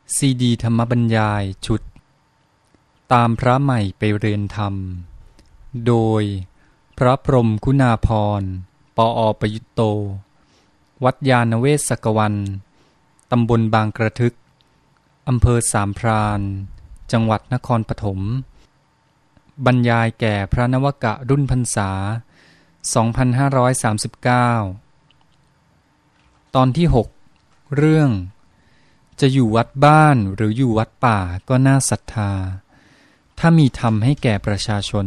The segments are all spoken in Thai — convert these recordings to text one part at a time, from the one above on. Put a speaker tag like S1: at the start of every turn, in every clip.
S1: ซีดีธรรมบรรยายชุดตามพระใหม่ไปเรียนธรรมโดยพระพรหมคุณาภรณ์ ปอ.ประยุตโต วัดยาณเวศกวันตำบลบางกระทึกอำเภอสามพรานจังหวัดนครปฐมบรรยายแก่พระนวกะรุ่นพรรษา 2539 ตอนที่ 6 เรื่องจะอยู่วัดบ้านหรืออยู่วัดป่าก็น่าศรัทธาถ้ามีธรรมให้แก่ประชาชน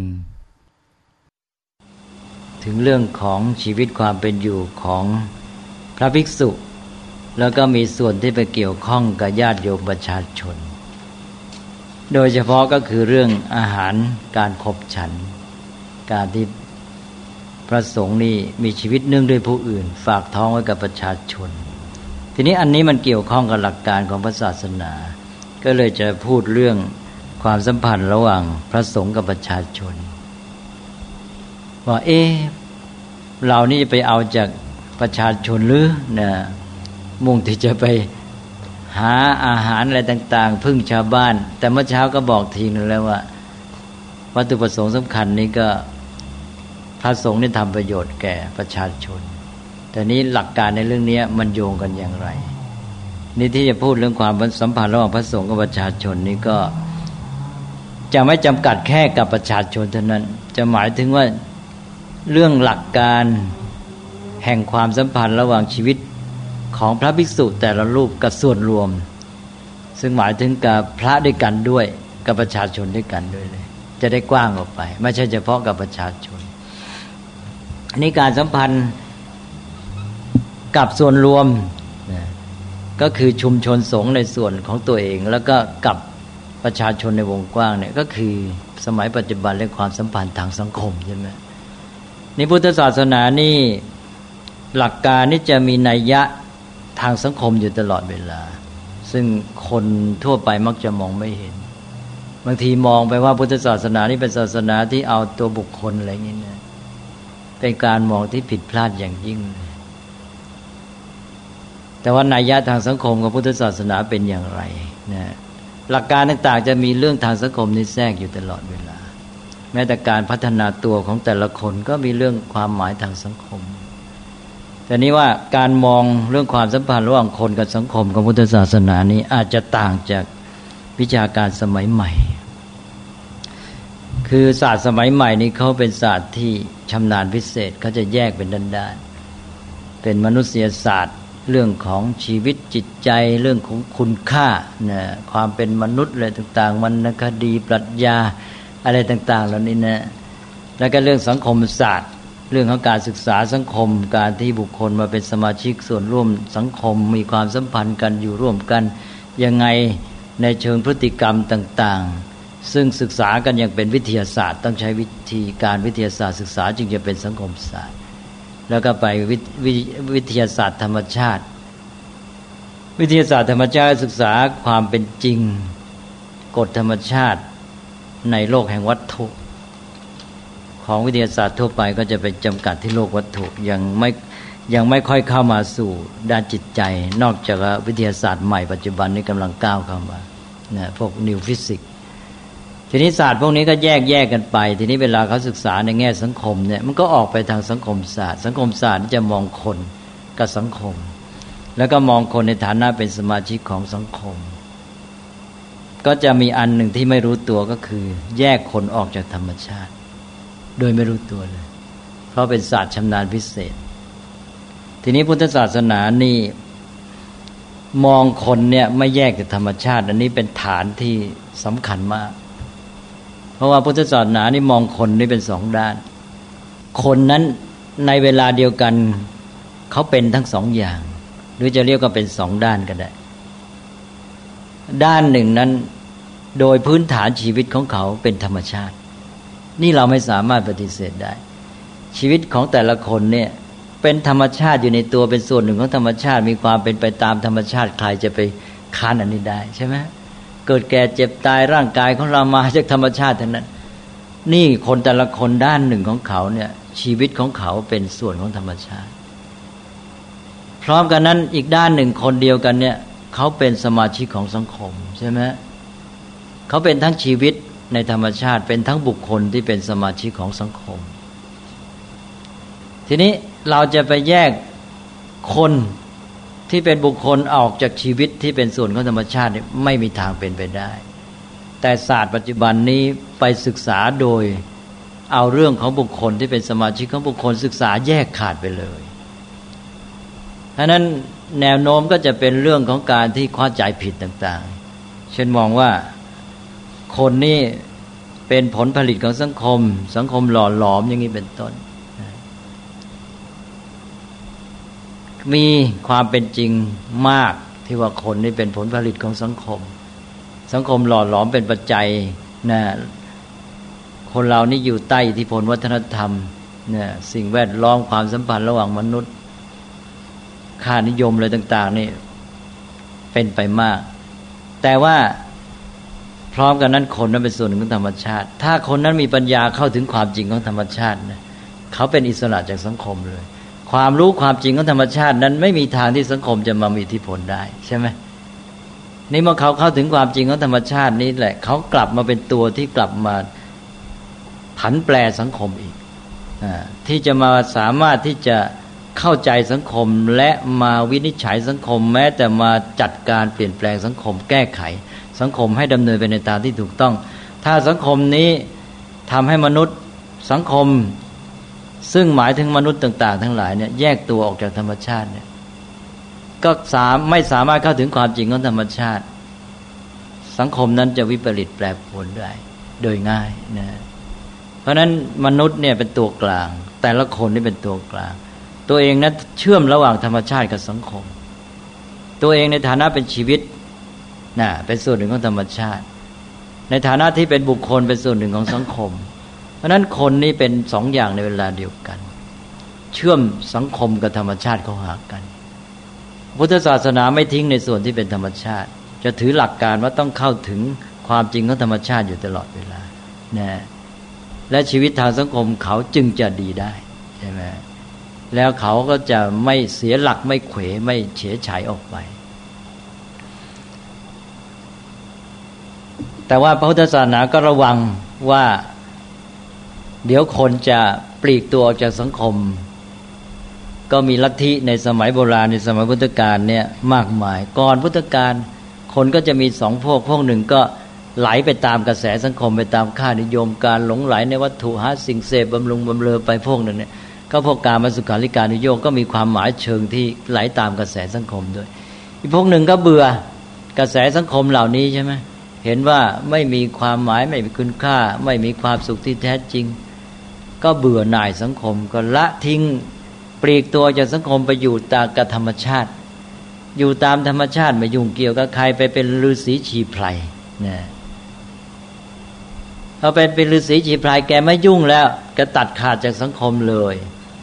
S2: ถึงเรื่องของชีวิตความเป็นอยู่ของพระภิกษุแล้วก็มีส่วนที่ไปเกี่ยวข้องกับญาติโยมประชาชนโดยเฉพาะก็คือเรื่องอาหารการขบฉันการที่พระสงฆ์นี่มีชีวิตเนื่องด้วยผู้อื่นฝากท้องไว้กับประชาชนทีนี้อันนี้มันเกี่ยวข้องกับหลักการของพระศาสนาก็เลยจะพูดเรื่องความสัมพันธ์ระหว่างพระสงฆ์กับประชาชนว่าเรานี่จะไปเอาจากประชาชนหรือนะมุ่งที่จะไปหาอาหารอะไรต่างๆพึ่งชาวบ้านแต่เมื่อเช้าก็บอกทีนึงแล้วว่าวัตถุประสงค์สำคัญนี้ก็พระสงฆ์นี่ทำประโยชน์แก่ประชาชนแต่นี้หลักการในเรื่องนี้มันโยงกันอย่างไรนี่ที่จะพูดเรื่องความสัมพันธ์ระหว่างพระสงฆ์กับประชาชนนี่ก็จะไม่จำกัดแค่กับประชาชนเท่านั้นจะหมายถึงว่าเรื่องหลักการแห่งความสัมพันธ์ระหว่างชีวิตของพระภิกษุแต่ละรูปกับส่วนรวมซึ่งหมายถึงกับพระด้วยกันด้วยกับประชาชนด้วยกันด้วยเลยจะได้กว้างออกไปไม่ใช่เฉพาะกับประชาชนอันนี้การสัมพันธ์กับส่วนรวมก็คือชุมชนสงฆ์ในส่วนของตัวเองแล้วก็กับประชาชนในวงกว้างเนี่ยก็คือสมัยปัจจุบันเรื่องความสัมพันธ์ทางสังคมใช่ไหมนี่พุทธศาสนานี่หลักการนี่จะมีนัยยะทางสังคมอยู่ตลอดเวลาซึ่งคนทั่วไปมักจะมองไม่เห็นบางทีมองไปว่าพุทธศาสนานี่เป็นศาสนาที่เอาตัวบุคคลอะไรอย่างนี้นะเป็นการมองที่ผิดพลาดอย่างยิ่งแต่ว่านัยยะทางสังคมของพุทธศาสนาเป็นอย่างไรนะหลักการต่างๆจะมีเรื่องทางสังคมนี่แทรกอยู่ตลอดเวลาแม้แต่การพัฒนาตัวของแต่ละคนก็มีเรื่องความหมายทางสังคมแต่นี้ว่าการมองเรื่องความสัมพันธ์ระหว่างคนกับสังคมของพุทธศาสนานี้อาจจะต่างจากวิชาการสมัยใหม่คือศาสตร์สมัยใหม่นี้เขาเป็นศาสตร์ที่ชำนาญพิเศษเขาจะแยกเป็นด้านๆเป็นมนุษยศาสตร์เรื่องของชีวิตจิตใจเรื่องของคุณค่านะความเป็นมนุษย์อะไรต่างๆวรรณคดีปรัชญาอะไรต่างๆเหล่านี้นะแล้วก็เรื่องสังคมศาสตร์เรื่องของการศึกษาสังคมการที่บุคคลมาเป็นสมาชิกส่วนร่วมสังคมมีความสัมพันธ์กันอยู่ร่วมกันยังไงในเชิงพฤติกรรมต่างๆซึ่งศึกษากันอย่างเป็นวิทยาศาสตร์ต้องใช้วิธีการวิทยาศาสตร์ศึกษาจึงจะเป็นสังคมศาสตร์แล้วก็ไปวิทยาศาสตร์ธรรมชาติวิทยาศาสตร์ธรรมชาติศึกษาความเป็นจริงกฎธรรมชาติในโลกแห่งวัตถุของวิทยาศาสตร์ทั่วไปก็จะไปจำกัดที่โลกวัตถุยังไม่ค่อยเข้ามาสู่ด้านจิตใจนอกจากวิทยาศาสตร์ใหม่ปัจจุบันนี้กำลังก้าวเข้ามานะพวกนิวฟิสิกส์ทีนี้ศาสตร์พวกนี้ก็แยกกันไปทีนี้เวลาเขาศึกษาในแง่สังคมเนี่ยมันก็ออกไปทางสังคมศาสตร์สังคมศาสตร์จะมองคนกับสังคมแล้วก็มองคนในฐานะเป็นสมาชิกของสังคมก็จะมีอันหนึ่งที่ไม่รู้ตัวก็คือแยกคนออกจากธรรมชาติโดยไม่รู้ตัวเลยเพราะเป็นศาสตร์ชำนาญพิเศษทีนี้พุทธศาสนานี่มองคนเนี่ยไม่แยกจากธรรมชาติอันนี้เป็นฐานที่สำคัญมากเพราะว่าพุทธศาสนานี่มองคนนี่เป็นสองด้านคนนั้นในเวลาเดียวกันเขาเป็นทั้งสองอย่างหรือจะเรียกว่าเป็นสองด้านก็ได้ด้านหนึ่งนั้นโดยพื้นฐานชีวิตของเขาเป็นธรรมชาตินี่เราไม่สามารถปฏิเสธได้ชีวิตของแต่ละคนเนี่ยเป็นธรรมชาติอยู่ในตัวเป็นส่วนหนึ่งของธรรมชาติมีความเป็นไปตามธรรมชาติใครจะไปค้านอันนี้ได้ใช่ไหมเกิดแก่เจ็บตายร่างกายของเรามาจากธรรมชาติทั้งนั้นนี่คนแต่ละคนด้านหนึ่งของเขาเนี่ยชีวิตของเขาเป็นส่วนของธรรมชาติพร้อมกันนั้นอีกด้านหนึ่งคนเดียวกันเนี่ยเขาเป็นสมาชิกของสังคมใช่ไหมเขาเป็นทั้งชีวิตในธรรมชาติเป็นทั้งบุคคลที่เป็นสมาชิกของสังคมทีนี้เราจะไปแยกคนที่เป็นบุคคลออกจากชีวิตที่เป็นส่วนของธรรมชาติไม่มีทางเป็นไปได้แต่ศาสตร์ปัจจุบันนี้ไปศึกษาโดยเอาเรื่องของบุคคลที่เป็นสมาชิกของบุคคลศึกษาแยกขาดไปเลยฉะนั้นแนวโน้มก็จะเป็นเรื่องของการที่เข้าใจผิดต่างๆเช่นมองว่าคนนี่เป็นผลผลิตของสังคมหล่อหลอมอย่างนี้เป็นต้นมีความเป็นจริงมากที่ว่าคนนี่เป็นผลผลิตของสังคมหล่อหลอมเป็นปัจจัยนะคนเรานี่อยู่ใต้อิทธิพลวัฒนธรรมเนี่ยสิ่งแวดล้อมความสัมพันธ์ระหว่างมนุษย์ค่านิยมอะไรต่างๆนี่เป็นไปมากแต่ว่าพร้อมกันนั้นคนนั้นเป็นส่วนหนึ่งของธรรมชาติถ้าคนนั้นมีปัญญาเข้าถึงความจริงของธรรมชาตินะเขาเป็นอิสระจากสังคมเลยความรู้ความจริงของธรรมชาตินั้นไม่มีทางที่สังคมจะมามีอิทธิพลได้ใช่ไหมนี่เมื่อเขาเข้าถึงความจริงของธรรมชาตินี้แหละเขากลับมาเป็นตัวที่กลับมาผันแปรสังคมอีกที่จะมาสามารถที่จะเข้าใจสังคมและมาวินิจฉัยสังคมแม้แต่มาจัดการเปลี่ยนแปลงสังคมแก้ไขสังคมให้ดำเนินไปในทางที่ถูกต้องถ้าสังคมนี้ทำให้มนุษย์สังคมซึ่งหมายถึงมนุษย์ต่างๆทั้งหลายเนี่ยแยกตัวออกจากธรรมชาติเนี่ยก็ไม่สามารถเข้าถึงความจริงของธรรมชาติสังคมนั้นจะวิปริตแปรปรวนได้โดยง่ายนะเพราะฉะนั้นมนุษย์เนี่ยเป็นตัวกลางแต่ละคนนี่เป็นตัวกลางตัวเองนั้นเชื่อมระหว่างธรรมชาติกับสังคมตัวเองในฐานะเป็นชีวิตนะเป็นส่วนหนึ่งของธรรมชาติในฐานะที่เป็นบุคคลเป็นส่วนหนึ่งของสังคมเพราะนั้นคนนี้เป็นสองอย่างในเวลาเดียวกันเชื่อมสังคมกับธรรมชาติเข้าหากันพุทธศาสนาไม่ทิ้งในส่วนที่เป็นธรรมชาติจะถือหลักการว่าต้องเข้าถึงความจริงของธรรมชาติอยู่ตลอดเวลานะและชีวิตทางสังคมเขาจึงจะดีได้ใช่ไหมแล้วเขาก็จะไม่เสียหลักไม่เขวไม่เฉยฉายออกไปแต่ว่าพระพุทธศาสนาก็ระวังว่าเดี๋ยวคนจะปลีกตัวออกจากสังคมก็มีลัทธิในสมัยโบราณในสมัยพุทธกาลเนี่ยมากมายก่อนพุทธกาลคนก็จะมีสองพวกหนึ่งก็ไหลไปตามกระแสสังคมไปตามค่านิยมการหลงไหลในวัตถุหาสิ่งเสพบำรุงบำเรอไปพวกหนึ่งเนี่ยก็พวกกามสุขาริการุโยคก็มีความหมายเชิงที่ไหลตามกระแสสังคมด้วยอีกพวกหนึ่งก็เบื่อกระแสสังคมเหล่านี้ใช่ไหมเห็นว่าไม่มีความหมายไม่มีคุณค่าไม่มีความสุขที่แท้จริงก็เบื่อหน่ายสังคมก็ละทิ้งปลีกตัวจากสังคมไปอยู่ตามกับธรรมชาติอยู่ตามธรรมชาติไม่ยุ่งเกี่ยวกับใครไปเป็นฤาษีชีไพรนะพอเป็นฤาษีชีไพรแกไม่ยุ่งแล้วก็ตัดขาดจากสังคมเลย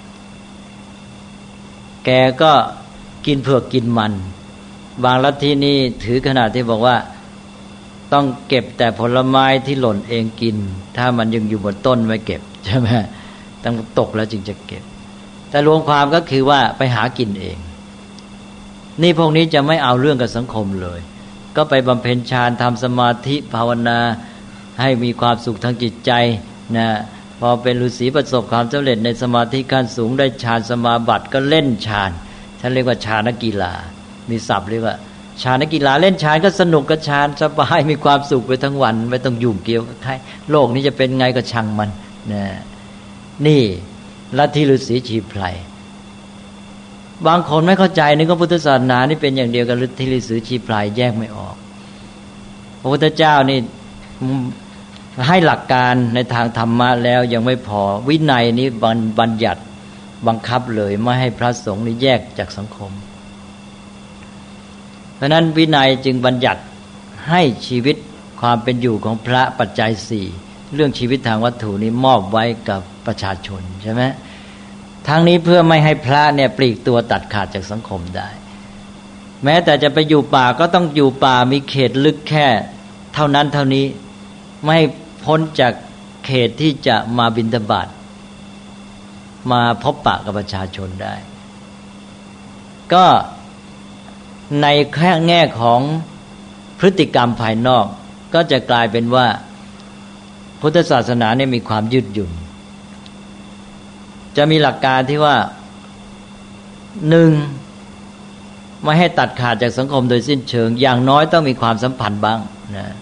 S2: แกก็กินเผือกกินมันบางลัทธินี่ถือขนาดที่บอกว่าต้องเก็บแต่ผลไม้ที่หล่นเองกินถ้ามันยังอยู่บนต้นไม่เก็บใช่ไหมต้องตกแล้วจึงจะเก็บแต่รวมความก็คือว่าไปหากินเองนี่พวกนี้จะไม่เอาเรื่องกับสังคมเลยก็ไปบำเพ็ญฌานทำสมาธิภาวนาให้มีความสุขทางจิตใจนะพอเป็นฤาษีประสบความสำเร็จในสมาธิขั้นสูงได้ฌานสมาบัติก็เล่นฌานท่านเรียกว่าฌานกีฬามีศัพท์เรียกว่าฌานกีฬาเล่นฌานก็สนุกกับฌานสบายมีความสุขไปทั้งวันไม่ต้องยุ่งเกี่ยวกับใครโลกนี้จะเป็นไงก็ช่างมันนะนี่ลัทธิฤาษีชีไพรบางคนไม่เข้าใจนึกว่าพุทธศาสนานี่เป็นอย่างเดียวกับลัทธิฤาษีชีไพรแยกไม่ออกพระพุทธเจ้านี่ให้หลักการในทางธรรมะแล้วยังไม่พอวินัยนี้บัญญัติบังคับเลยไม่ให้พระสงฆ์นี่แยกจากสังคมเพราะนั้นวินัยจึงบัญญัติให้ชีวิตความเป็นอยู่ของพระปัจจัยสี่เรื่องชีวิตทางวัตถุนี้มอบไว้กับประชาชนใช่ไหมทั้งนี้เพื่อไม่ให้พระเนี่ยปลีกตัวตัดขาดจากสังคมได้แม้แต่จะไปอยู่ป่าก็ต้องอยู่ป่ามีเขตลึกแค่เท่านั้นเท่านี้ไม่พ้นจากเขตที่จะมาบิณฑบาตมาพบปะกับประชาชนได้ก็ในแง่ของพฤติกรรมภายนอกก็จะกลายเป็นว่าพุทธศาสนาเนี่ยมีความยืดหยุ่นจะมีหลักการที่ว่าหนึ่งไม่ให้ตัดขาดจากสังคมโดยสิ้นเชิงอย่างน้อยต้องมีความสัมพันธ์บ้างนะ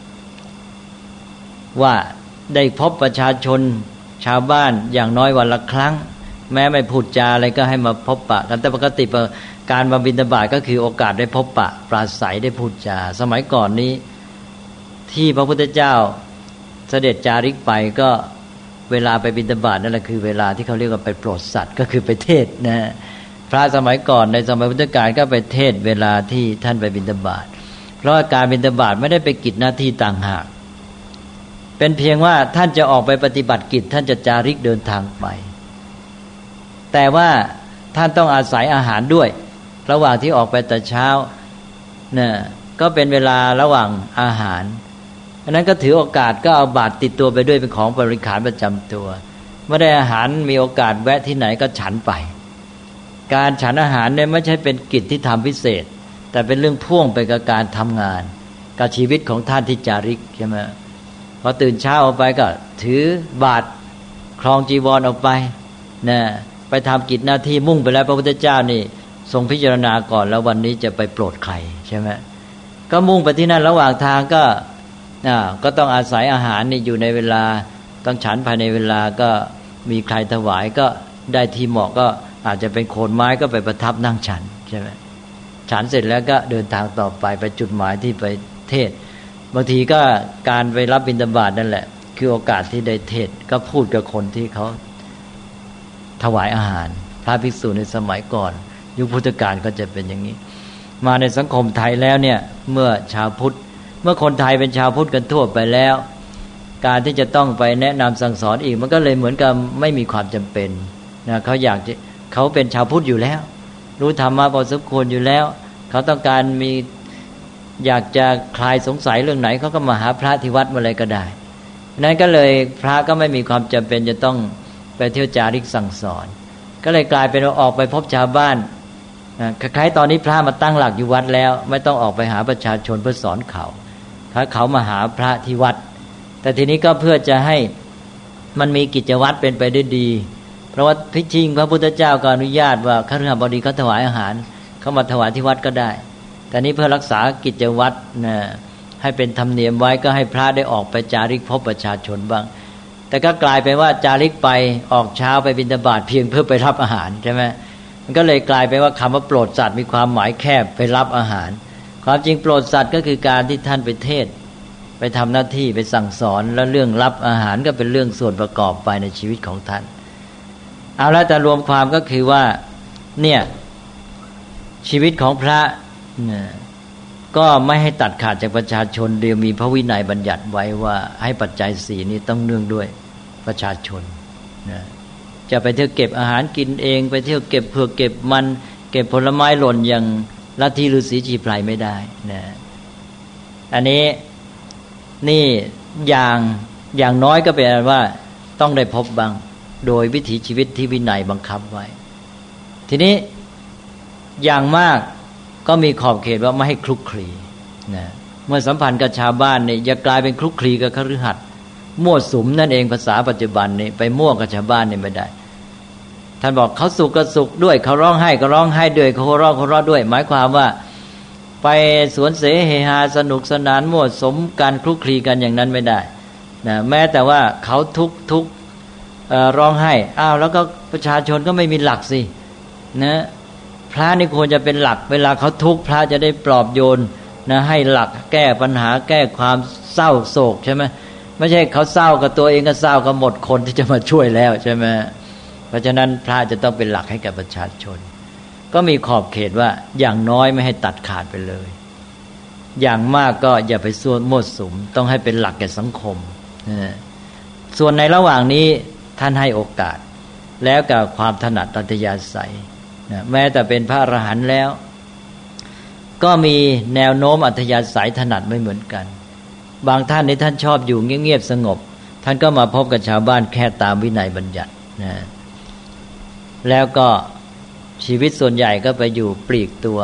S2: ว่าได้พบประชาชนชาวบ้านอย่างน้อยวันละครั้งแม้ไม่พูดจาอะไรก็ให้มาพบปะกันแต่ปกติการมาบิณฑบาตก็คือโอกาสได้พบปะปราศัยได้พูดจาสมัยก่อนนี้ที่พระพุทธเจ้าเสด็จจาริกไปก็เวลาไปบิณฑบาตนั่นแหละคือเวลาที่เขาเรียกว่าไปโปรดสัตว์ก็คือไปเทศนะพระสมัยก่อนในสมัยพุทธกาลก็ไปเทศเวลาที่ท่านไปบิณฑบาตเพราะการบิณฑบาตไม่ได้ไปกิจหน้าที่ต่างหากเป็นเพียงว่าท่านจะออกไปปฏิบัติกิจท่านจะจาริกเดินทางไปแต่ว่าท่านต้องอาศัยอาหารด้วยระหว่างที่ออกไปแต่เช้าเนี่ยก็เป็นเวลาระหว่างอาหารอันนั้นก็ถือโอกาสก็เอาบาตรติดตัวไปด้วยเป็นของบริขารประจำตัวเมื่อได้อาหารมีโอกาสแวะที่ไหนก็ฉันไปการฉันอาหารเนี่ยไม่ใช่เป็นกิจที่ทำพิเศษแต่เป็นเรื่องพ่วงไปกับการทำงานกับชีวิตของท่านที่จาริกใช่ไหมพอตื่นเช้าออกไปก็ถือบาตรครองจีวรออกไปนะไปทำกิจหน้าที่มุ่งไปแล้วพระพุทธเจ้านี่ทรงพิจารณาก่อนแล้ววันนี้จะไปโปรดใครใช่ไหมก็มุ่งไปที่นั่นระหว่างทางก็ต้องอาศัยอาหารนี่อยู่ในเวลาต้องฉันภายในเวลาก็มีใครถวายก็ได้ที่เหมาะก็อาจจะเป็นโคนไม้ก็ไปประทับนั่งฉันใช่ไหมฉันเสร็จแล้วก็เดินทางต่อไปจุดหมายที่ไปเทศบางทีก็การไปรับบิณฑบาตนั่นแหละคือโอกาสที่ได้เทศก็พูดกับคนที่เขาถวายอาหารพระภิกษุในสมัยก่อนยุคพุทธกาลก็จะเป็นอย่างนี้มาในสังคมไทยแล้วเนี่ยเมื่อชาวพุทธเมื่อคนไทยเป็นชาวพุทธกันทั่วไปแล้วการที่จะต้องไปแนะนำสั่งสอนอีกมันก็เลยเหมือนกับไม่มีความจำเป็นนะเขาเป็นชาวพุทธอยู่แล้วรู้ธรรมะพอสมควรอยู่แล้วเขาต้องการอยากจะคลายสงสัยเรื่องไหนเขาก็มาหาพระที่วัดมาเลยก็ได้นั้นก็เลยพระก็ไม่มีความจำเป็นจะต้องไปเที่ยวจาริกสั่งสอนก็เลยกลายเป็นว่าออกไปพบชาวบ้านคล้ายๆตอนนี้พระมาตั้งหลักอยู่วัดแล้วไม่ต้องออกไปหาประชาชนเพื่อสอนเขามาหาพระที่วัดแต่ทีนี้ก็เพื่อจะให้มันมีกิจวัตรเป็นไปได้ดีเพราะว่าพิจิงพระพุทธเจ้าก็อนุญาตว่าคฤหับดีเขาถวายอาหารเขามาถวายที่วัดก็ได้แต่นี้เพื่อรักษากิจวัตรให้เป็นธรรมเนียมไว้ก็ให้พระได้ออกไปจาริกพบประชาชนบ้างแต่ก็กลายเป็นว่าจาริกไปออกเช้าไปบิณฑบาตเพียงเพื่อไปรับอาหารใช่ไหมมันก็เลยกลายเป็นว่าคำว่าโปรดสัตว์มีความหมายแคบไปรับอาหารความจริงโปรดสัตว์ก็คือการที่ท่านไปเทศไปทำหน้าที่ไปสั่งสอนแล้วเรื่องรับอาหารก็เป็นเรื่องส่วนประกอบไปในชีวิตของท่านเอาละแต่รวมความก็คือว่าเนี่ยชีวิตของพระก็ไม่ให้ตัดขาดจากประชาชนเดียวมีพระวินัยบัญญัติไว้ว่าให้ปัจจัยสี่นี้ต้องเนื่องด้วยประชาชนนะจะไปเที่ยวเก็บอาหารกินเองไปเที่ยวเก็บเผือกเก็บมันเก็บผลไม้หล่นอย่างลัทธิฤาษีชีไพรไม่ได้นะอันนี้นี่อย่างน้อยก็เป็นว่าต้องได้พบบ้างโดยวิถีชีวิตที่วินัยบังคับไว้ทีนี้อย่างมากก็มีขอบเขตว่าไม่ให้คลุกคลีนะเมื่อสัมพันธ์กับชาวบ้านเนี่ยอย่ากลายเป็นคลุกคลีกับคฤหัสถ์มั่วสุมนั่นเองภาษาปัจจุบันนี่ไปมั่วกับชาวบ้านนี่ไม่ได้ท่านบอกเขาสุขก็สุขด้วยเขาร้องไห้ก็ร้องไห้ด้วยเขาหัวเราะด้วยหมายความว่าไปสวนเสเฮฮาสนุกสนานมั่วสุมการคลุกคลีกันอย่างนั้นไม่ได้นะแม้แต่ว่าเขาทุกร้องไห้แล้วก็ประชาชนก็ไม่มีหลักสินะพระนี่ควรจะเป็นหลักเวลาเขาทุกข์พระจะได้ปลอบโยนนะให้หลักแก้ปัญหาแก้ความเศร้าโศกใช่ไหมไม่ใช่เขาเศร้ากับตัวเองก็เศร้ากับหมดคนที่จะมาช่วยแล้วใช่ไหมเพราะฉะนั้นพระจะต้องเป็นหลักให้กับประชาชนก็มีขอบเขตว่าอย่างน้อยไม่ให้ตัดขาดไปเลยอย่างมากก็อย่าไปส่วนมั่วสุมต้องให้เป็นหลักแก่สังคมส่วนในระหว่างนี้ท่านให้โอกาสแล้วกับความถนัดอัธยาศัยแม้แต่เป็นพระอรหันต์แล้วก็มีแนวโน้มอัธยาศัยถนัดไม่เหมือนกันบางท่านที่ท่านชอบอยู่เงียบๆสงบท่านก็มาพบกับชาวบ้านแค่ตามวินัยบัญญัตินะแล้วก็ชีวิตส่วนใหญ่ก็ไปอยู่ปลีกตัว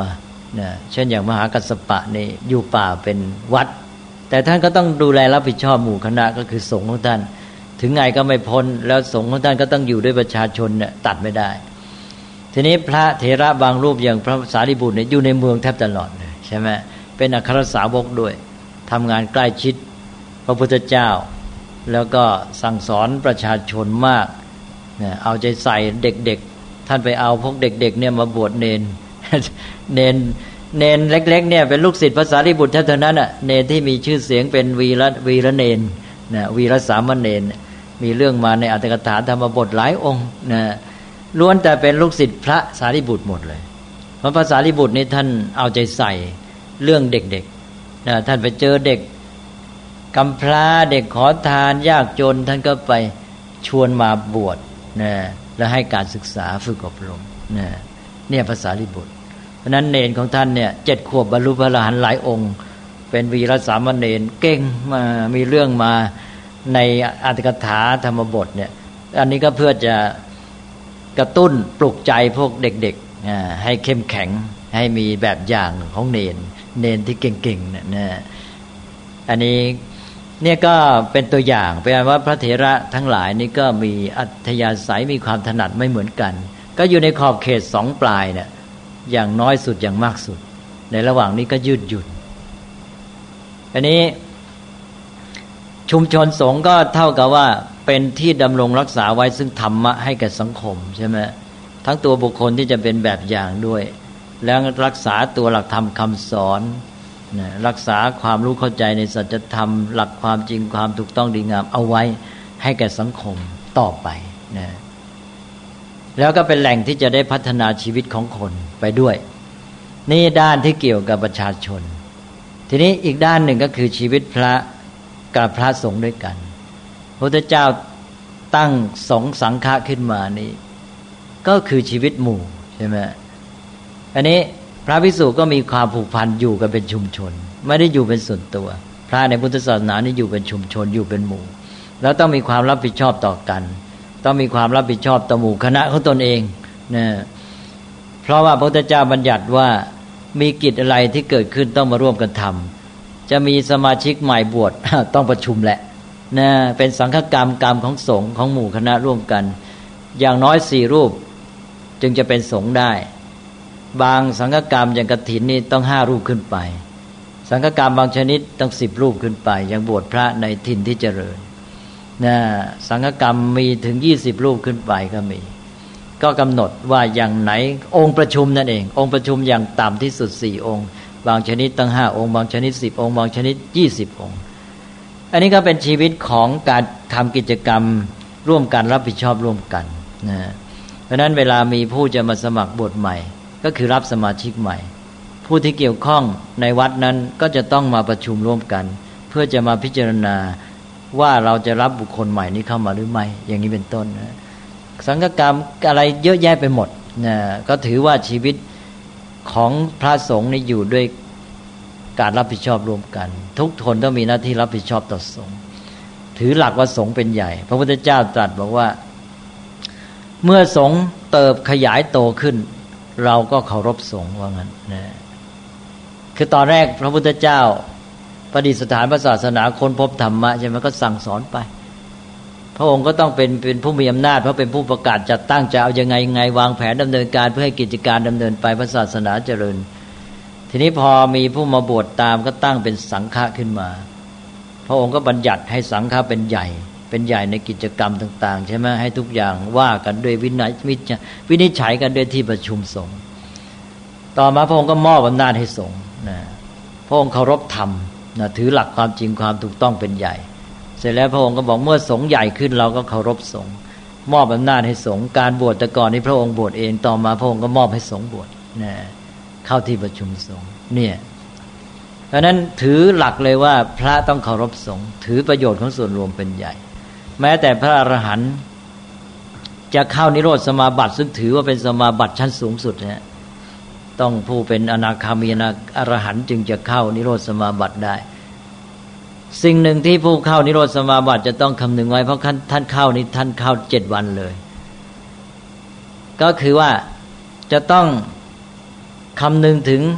S2: นะเช่นอย่างมหากัสสปะนี่อยู่ป่าเป็นวัดแต่ท่านก็ต้องดูแลรับผิดชอบหมู่คณะก็คือสงฆ์ของท่านถึงไงก็ไม่พ้นแล้วสงฆ์ของท่านก็ต้องอยู่ด้วยประชาชนเนี่ยตัดไม่ได้ทีนี้พระเถระบางรูปอย่างพระสารีบุตรเนี่ยอยู่ในเมืองแทบตลอดเลยใช่ไหมเป็นอัครสาวกด้วยทำงานใกล้ชิดพระพุทธเจ้าแล้วก็สั่งสอนประชาชนมากเอาใจใส่เด็กๆท่านไปเอาพวกเด็กๆเนี่ยมาบวชเนน เนนเล็กๆเนี่ยเป็นลูกศิษย์พระสารีบุตรเท่านั้นน่ะเนนที่มีชื่อเสียงเป็นวีระเนนนะวีรสามเณรมีเรื่องมาในอัตถกถาธรรมบทหลายองค์นะล้วนแต่เป็นลูกศิษย์พระสารีบุตรหมดเลยเพราะพระสารีบุตรนี่ท่านเอาใจใส่เรื่องเด็กๆนะท่านไปเจอเด็กกำพร้าเด็กขอทานยากจนท่านก็ไปชวนมาบวชนะแล้วให้การศึกษาฝึกอบรมนะเนี่ยพระสารีบุตรเพราะนั้นเนรของท่านเนี่ย7 ขวบบรรลุพระอรหันต์หลายองค์เป็นวีรสามเณรเก่งมามีเรื่องมาในอัตถกถาธรรมบทเนี่ยอันนี้ก็เพื่อจะกระตุ้นปลุกใจพวกเด็กๆให้เข้มแข็งให้มีแบบอย่างของเนรที่เก่งๆเนี่ยอันนี้เนี่ยก็เป็นตัวอย่างแปลว่าพระเถระทั้งหลายนี่ก็มีอัธยาศัยมีความถนัดไม่เหมือนกันก็อยู่ในขอบเขต2 ปลายเนี่ยอย่างน้อยสุดอย่างมากสุดในระหว่างนี้ก็ยืดหยุ่นอันนี้ชุมชนสงฆ์ก็เท่ากับว่าเป็นที่ดำรงรักษาไว้ซึ่งธรรมะให้แก่สังคมใช่ไหมทั้งตัวบุคคลที่จะเป็นแบบอย่างด้วยแล้วรักษาตัวหลักธรรมคำสอนรักษาความรู้เข้าใจในสัจธรรมหลักความจริงความถูกต้องดีงามเอาไว้ให้แก่สังคมต่อไปนะแล้วก็เป็นแหล่งที่จะได้พัฒนาชีวิตของคนไปด้วยนี่ด้านที่เกี่ยวกับประชาชนทีนี้อีกด้านหนึ่งก็คือชีวิตพระกับพระสงฆ์ด้วยกันพระพุทธเจ้าตั้งสงฆ์สังฆะขึ้นมานี่ก็คือชีวิตหมู่ใช่ไหมอันนี้พระภิกษุก็มีความผูกพันอยู่กันเป็นชุมชนไม่ได้อยู่เป็นส่วนตัวพระในพุทธศาสนานี่อยู่เป็นชุมชนอยู่เป็นหมู่แล้วต้องมีความรับผิดชอบต่อกันต้องมีความรับผิดชอบต่อหมู่คณะของตนเองนะเพราะว่าพระพุทธเจ้าบัญญัติว่ามีกิจอะไรที่เกิดขึ้นต้องมาร่วมกันทำจะมีสมาชิกใหม่บวช ต้องประชุมแหละนะเป็นสังฆกรรมของสงฆ์ของหมู่คณะร่วมกันอย่างน้อย4 รูปจึงจะเป็นสงฆ์ได้บางสังฆกรรมอย่างกฐินนี่ต้อง5 รูปขึ้นไปสังฆกรรมบางชนิดต้อง10 รูปขึ้นไปอย่างบวชพระในถิ่นที่เจริญนะสังฆกรรมมีถึง20 รูปขึ้นไปก็มีก็กำหนดว่าอย่างไหนองค์ประชุมนั่นเององค์ประชุมอย่างต่ำที่สุด4 องค์บางชนิดตั้ง5 องค์บางชนิด10 องค์บางชนิด20 องค์อันนี้ก็เป็นชีวิตของการทำกิจกรรมร่วมกันรับผิดชอบร่วมกันนะเพราะนั้นเวลามีผู้จะมาสมัครบวชใหม่ก็คือรับสมาชิกใหม่ผู้ที่เกี่ยวข้องในวัดนั้นก็จะต้องมาประชุมร่วมกันเพื่อจะมาพิจารณาว่าเราจะรับบุคคลใหม่นี้เข้ามาหรือไม่อย่างนี้เป็นต้นนะสังฆกรรมอะไรเยอะแยะไปหมดนะก็ถือว่าชีวิตของพระสงฆ์นี่อยู่ด้วยการรับผิดชอบร่วมกันทุกคนต้องมีหน้าที่รับผิดชอบต่อสงฆ์ถือหลักว่าสงฆ์เป็นใหญ่พระพุทธเจ้าตรัสบอกว่าเมื่อสงฆ์เติบขยายโตขึ้นเราก็เคารพสงฆ์ว่างั้นนะคือตอนแรกพระพุทธเจ้าประดิษฐานพระศาสนาค้นพบธรรมะใช่ไหมก็สั่งสอนไปพระองค์ก็ต้องเป็นผู้มีอำนาจเพราะเป็นผู้ประกาศจัดตั้งจะเอายังไงวางแผนดำเนินการเพื่อให้กิจการดำเนินไปพระศาสนาเจริญทีนี้พอมีผู้มาบวชตามก็ตั้งเป็นสังฆะขึ้นมาพระองค์ก็บัญญัติให้สังฆะเป็นใหญ่ในกิจกรรมต่างๆใช่ไหมให้ทุกอย่างว่ากันด้วยวินิจฉัยกันด้วยที่ประชุมสงฆ์ต่อมาพระองค์ก็มอบอำนาจให้สงฆ์นะพระองค์เคารพธรรมนะถือหลักความจริงความถูกต้องเป็นใหญ่เสร็จแล้วพระองค์ก็บอกเมื่อสงฆ์ใหญ่ขึ้นเราก็เคารพสงฆ์มอบอำนาจให้สงฆ์การบวชแต่ก่อนนี้พระองค์บวชเองต่อมาพระองค์ก็มอบให้สงฆ์บวชนะเข้าที่ประชุมสงฆ์เนี่ยเพราะนั้นถือหลักเลยว่าพระต้องเคารพสงฆ์ถือประโยชน์ของส่วนรวมเป็นใหญ่แม้แต่พระอรหันต์จะเข้านิโรธสมาบัติซึ่งถือว่าเป็นสมาบัติชั้นสูงสุดเนี่ยต้องผู้เป็นอนาคามีอรหันต์จึงจะเข้านิโรธสมาบัติได้สิ่งหนึ่งที่ผู้เข้านิโรธสมาบัติจะต้องคำนึงไว้เพราะท่านเข้านี่ท่านเข้า7 วันเลยก็คือว่าจะต้องคำนึงถึง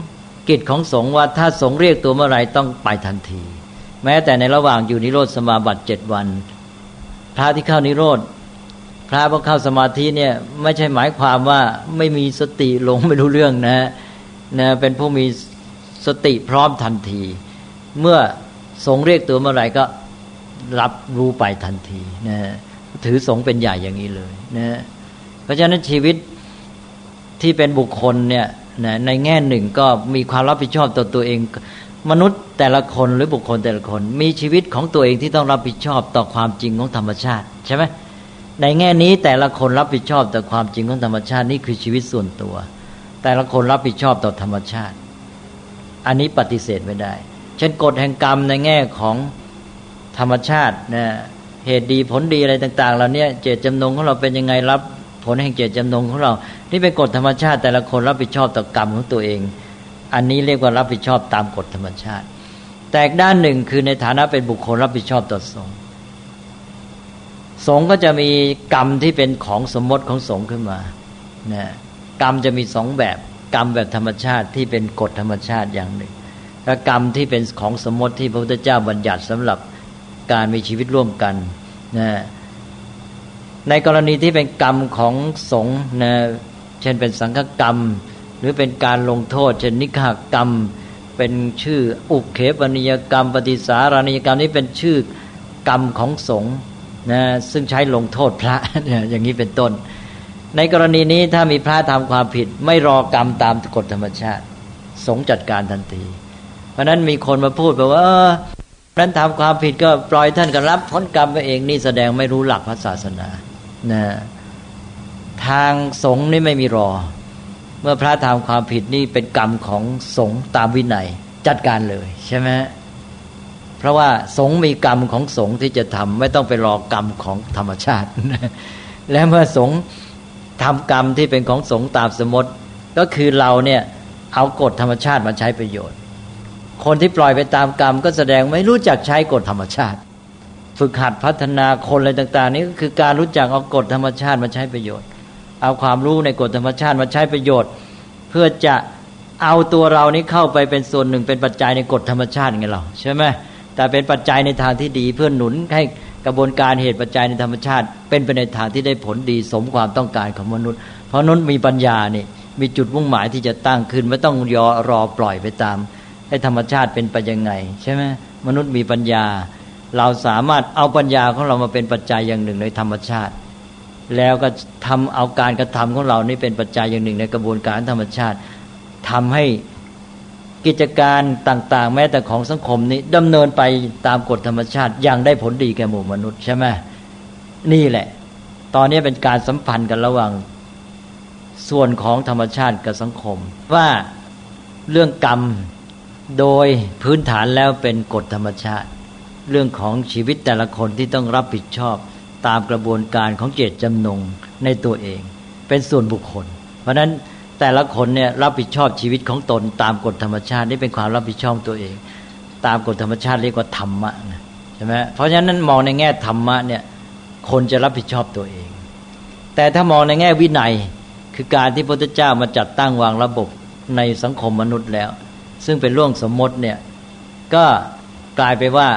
S2: กิจของสงฆ์ว่าถ้าสงฆ์เรียกตัวเมื่อไหร่ต้องไปทันทีแม้แต่ในระหว่างอยู่นิโรธสมาบัติ7 วันพระที่เข้านิโรธพระพอเข้าสมาธิเนี่ยไม่ใช่หมายความว่าไม่มีสติหลงไม่รู้เรื่องนะเป็นผู้มีสติพร้อมทันทีเมื่อสงฆ์เรียกตัวเมื่อไหร่ก็รับรู้ไปทันทีนะถือสงฆ์เป็นใหญ่อย่างนี้เลยนะเพราะฉะนั้นชีวิตที่เป็นบุคคลเนี่ยในแง่หนึ่งก็มีความรับผิดชอบต่อตัวเองมนุษย์แต่ละคนหรือบุคคลแต่ละคนมีชีวิตของตัวเองที่ต้องรับผิดชอบต่อความจริงของธรรมชาติใช่ไหมในแง่นี้แต่ละคนรับผิดชอบต่อความจริงของธรรมชาตินี่คือชีวิตส่วนตัวแต่ละคนรับผิดชอบต่อธรรมชาติอันนี้ปฏิเสธไม่ได้เช่นกฎแห่งกรรมในแง่ของธรรมชาตินะเหตุดีผลดีอะไรต่างๆเราเนี่ยเจตจำนงของเราเป็นยังไงรับผลแห่งเจตจำนงของเรานี่เป็นกฎธรรมชาติแต่ละคนรับผิดชอบต่อกรรมของตัวเองอันนี้เรียกว่ารับผิดชอบตามกฎธรรมชาติแต่อีกด้านหนึ่งคือในฐานะเป็นบุคคลรับผิดชอบต่อสงฆ์สงฆ์ก็จะมีกรรมที่เป็นของสมมติของสงฆ์ขึ้นมานะกรรมจะมี2 แบบกรรมแบบธรรมชาติที่เป็นกฎธรรมชาติอย่างหนึ่งและกรรมที่เป็นของสมมติที่พระพุทธเจ้าบัญญัติสำหรับการมีชีวิตร่วมกันนะในกรณีที่เป็นกรรมของสงฆ์นะเช่นเป็นสังฆกรรมหรือเป็นการลงโทษเช่นนิฆากรรมเป็นชื่ออุเขปนิยกรรมปฏิสารานิยกรรมนี้เป็นชื่อกรรมของสงฆ์นะซึ่งใช้ลงโทษพระอย่างนี้เป็นต้นในกรณีนี้ถ้ามีพระทำความผิดไม่รอกรรมตามกฎธรรมชาติสงฆ์จัดการทันทีเพราะนั้นมีคนมาพูดแบบว่านั้นทำความผิดก็ปล่อยท่านก็รับผลกรรมไปเองนี่แสดงไม่รู้หลักพระศาสนานะทางสงฆ์นี่ไม่มีรอเมื่อพระทำความผิดนี่เป็นกรรมของสงฆ์ตามวินัยจัดการเลยใช่ไหมเพราะว่าสงฆ์มีกรรมของสงฆ์ที่จะทำไม่ต้องไปรอกรรมของธรรมชาติและเมื่อสงฆ์ทำกรรมที่เป็นของสงฆ์ตามสมมติก็คือเราเนี่ยเอากฎธรรมชาติมาใช้ประโยชน์คนที่ปล่อยไปตามกรรมก็แสดงไม่รู้จักใช้กฎธรรมชาติฝึกหัดพัฒนาคนอะไรต่างๆนี้ก็คือการรู้จักเอากฎธรรมชาติมาใช้ประโยชน์เอาความรู้ในกฎธรรมชาติมาใช้ประโยชน์เพื่อจะเอาตัวเรานี้เข้าไปเป็นส่วนหนึ่งเป็นปัจจัยในกฎธรรมชาติไงเราใช่ไหมแต่เป็นปัจจัยในทางที่ดีเพื่อหนุนให้กระบวนการเหตุปัจจัยในธรรมชาติเป็นไปในทางที่ได้ผลดีสมความต้องการของมนุษย์เพราะมนุษย์มีปัญญานี่มีจุดมุ่งหมายที่จะตั้งขึ้นไม่ต้องรอปล่อยไปตามให้ธรรมชาติเป็นไปยังไงใช่ไหมมนุษย์มีปัญญาเราสามารถเอาปัญญาของเรามาเป็นปัจจัยอย่างหนึ่งในธรรมชาติแล้วก็ทำเอาการกระทำของเรานี่เป็นปัจจัยอย่างหนึ่งในกระบวนการธรรมชาติทำให้กิจการต่างๆแม้แต่ของสังคมนี้ดำเนินไปตามกฎธรรมชาติอย่างได้ผลดีแก่หมู่มนุษย์ใช่ไหมนี่แหละตอนนี้เป็นการสัมพันธ์กันระหว่างส่วนของธรรมชาติกับสังคมว่าเรื่องกรรมโดยพื้นฐานแล้วเป็นกฎธรรมชาติเรื่องของชีวิตแต่ละคนที่ต้องรับผิดชอบตามกระบวนการของเจตจำนงในตัวเองเป็นส่วนบุคคลเพราะฉะนั้นแต่ละคนเนี่ยรับผิดชอบชีวิตของตนตามกฎธรรมชาตินี่เป็นความรับผิดชอบตัวเองตามกฎธรรมชาติเรียกว่าธรรมะใช่ไหมเพราะฉะนั้นมองในแง่ธรรมะเนี่ยคนจะรับผิดชอบตัวเองแต่ถ้ามองในแง่วินัยคือการที่พระพุทธเจ้ามาจัดตั้งวางระบบในสังคมมนุษย์แล้วซึ่งเป็นเรื่องสมมติเนี่ยก็กลายไปว่า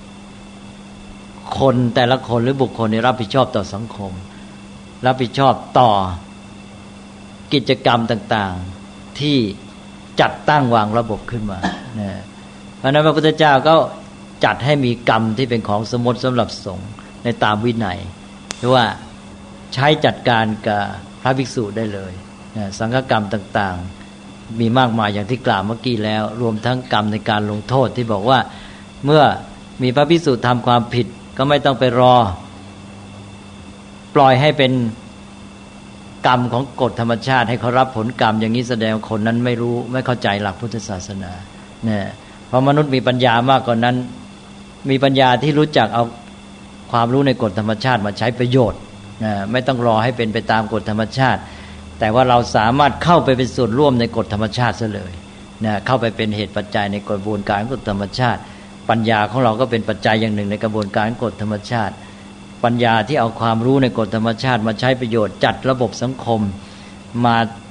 S2: คนแต่ละคนหรือบุคคลนี่รับผิดชอบต่อสังคมรับผิดชอบต่อกิจกรรมต่างๆที่จัดตั้งวางระบบขึ้นมาเพราะนั้นพระพุทธเจ้าก็จัดให้มีกรรมที่เป็นของสมมติสำหรับสงฆ์ในตามวินัยหรือว่าใช้จัดการกับพระภิกษุได้เลยสังฆกรรมต่างๆมีมากมายอย่างที่กล่าวเมื่อกี้แล้วรวมทั้งกรรมในการลงโทษที่บอกว่าเมื่อมีพระภิกษุทำความผิดก็ไม่ต้องไปรอปล่อยให้เป็นกรรมของกฎธรรมชาติให้เขารับผลกรรมอย่างนี้แสดงคนนั้นไม่รู้ไม่เข้าใจหลักพุทธศาสนาเนี่ยเพราะมนุษย์มีปัญญามากกว่านั้นมีปัญญาที่รู้จักเอาความรู้ในกฎธรรมชาติมาใช้ประโยชน์ไม่ต้องรอให้เป็นไปตามกฎธรรมชาติแต่ว่าเราสามารถเข้าไปเป็นส่วนร่วมในกฎธรรมชาติซะเลยเข้าไปเป็นเหตุปัจจัยในกระบวนการกฎธรรมชาติปัญญาของเราก็เป็นปัจจัยอย่างหนึ่งในกระบวนการกฎธรรมชาติปัญญาที่เอาความรู้ในกฎธรรมชาติมาใช้ประโยชน์จัดระบบสังคมมา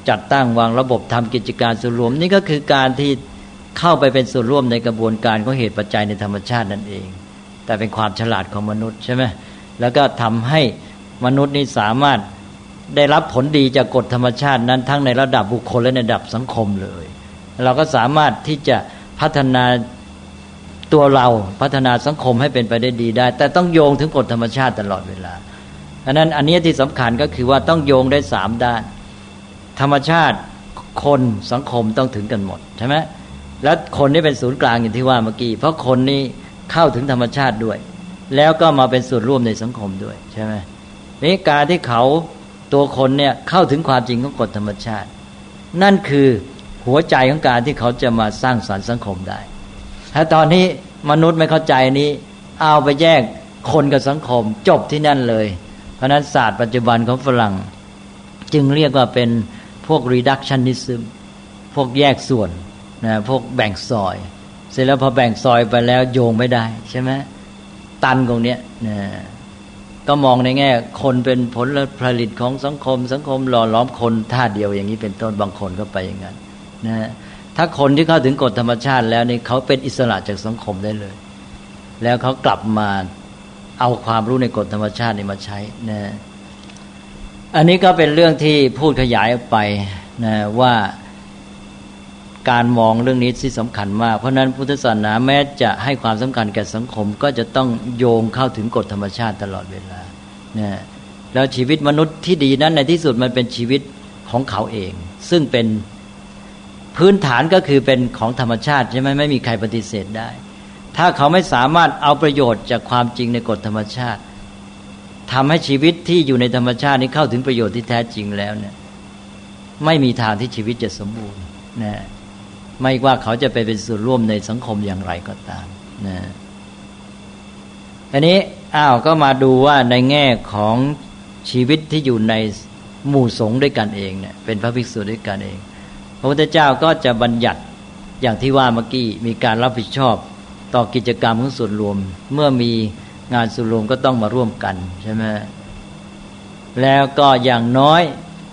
S2: จัดตั้งวางระบบทำกิจการส่วนรวมนี่ก็คือการที่เข้าไปเป็นส่วนร่วมในกระบวนการของเหตุปัจจัยในธรรมชาตินั่นเองแต่เป็นความฉลาดของมนุษย์ใช่ไหมแล้วก็ทำให้มนุษย์นี่สามารถได้รับผลดีจากกฎธรรมชาตินั้นทั้งในระดับบุคคลและในระดับสังคมเลยเราก็สามารถที่จะพัฒนาตัวเราพัฒนาสังคมให้เป็นไปได้ดีได้แต่ต้องโยงถึงกฎธรรมชาติตลอดเวลาอันนั้นอันนี้ที่สำคัญก็คือว่าต้องโยงได้3ด้านธรรมชาติคนสังคมต้องถึงกันหมดใช่ไหมแล้วคนนี่เป็นศูนย์กลางอย่างที่ว่าเมื่อกี้เพราะคนนี่เข้าถึงธรรมชาติด้วยแล้วก็มาเป็นส่วนร่วมในสังคมด้วยใช่ไหมนี่การที่เขาตัวคนเนี่ยเข้าถึงความจริงของกฎธรรมชาตินั่นคือหัวใจของการที่เขาจะมาสร้างสรรค์สังคมได้ถ้าตอนนี้มนุษย์ไม่เข้าใจนี้เอาไปแยกคนกับสังคมจบที่นั่นเลยเพราะนั้นศาสตร์ปัจจุบันของฝรั่งจึงเรียกว่าเป็นพวก reductionism พวกแยกส่วนนะพวกแบ่งซอยเสร็จแล้วพอแบ่งซอยไปแล้วโยงไม่ได้ใช่ไหมตันตรงเนี้ยนะก็มองในแง่คนเป็นผลผลิตของสังคมสังคมหล่อหลอมคนท่าเดียวอย่างนี้เป็นต้นบางคนก็ไปอย่างนั้นนะถ้าคนที่เข้าถึงกฎธรรมชาติแล้วนี่เขาเป็นอิสระจากสังคมได้เลยแล้วเขากลับมาเอาความรู้ในกฎธรรมชาตินี่มาใช้นะอันนี้ก็เป็นเรื่องที่พูดขยายออกไปนะว่าการมองเรื่องนี้ที่สำคัญมากเพราะนั้นพุทธศาสนาแม้จะให้ความสำคัญแก่สังคมก็จะต้องโยงเข้าถึงกฎธรรมชาติตลอดเวลานะแล้วชีวิตมนุษย์ที่ดีนั้นในที่สุดมันเป็นชีวิตของเขาเองซึ่งเป็นพื้นฐานก็คือเป็นของธรรมชาติใช่ไหมไม่มีใครปฏิเสธได้ถ้าเขาไม่สามารถเอาประโยชน์จากความจริงในกฎธรรมชาติทำให้ชีวิตที่อยู่ในธรรมชาตินี้เข้าถึงประโยชน์ที่แท้จริงแล้วเนี่ยไม่มีทางที่ชีวิตจะสมบูรณ์นะไม่ว่าเขาจะไปเป็นส่วนร่วมในสังคมอย่างไรก็ตามนะอันนี้ก็มาดูว่าในแง่ของชีวิตที่อยู่ในหมู่สงฆ์ด้วยกันเองเนี่ยเป็นพระภิกษุด้วยกันเองพระพุทธเจ้าก็จะบัญญัติอย่างที่ว่าเมื่อกี้มีการรับผิดชอบต่อกิจกรรมของส่วนรวมเมื่อมีงานส่วนรวมก็ต้องมาร่วมกันใช่ไหมแล้วก็อย่างน้อย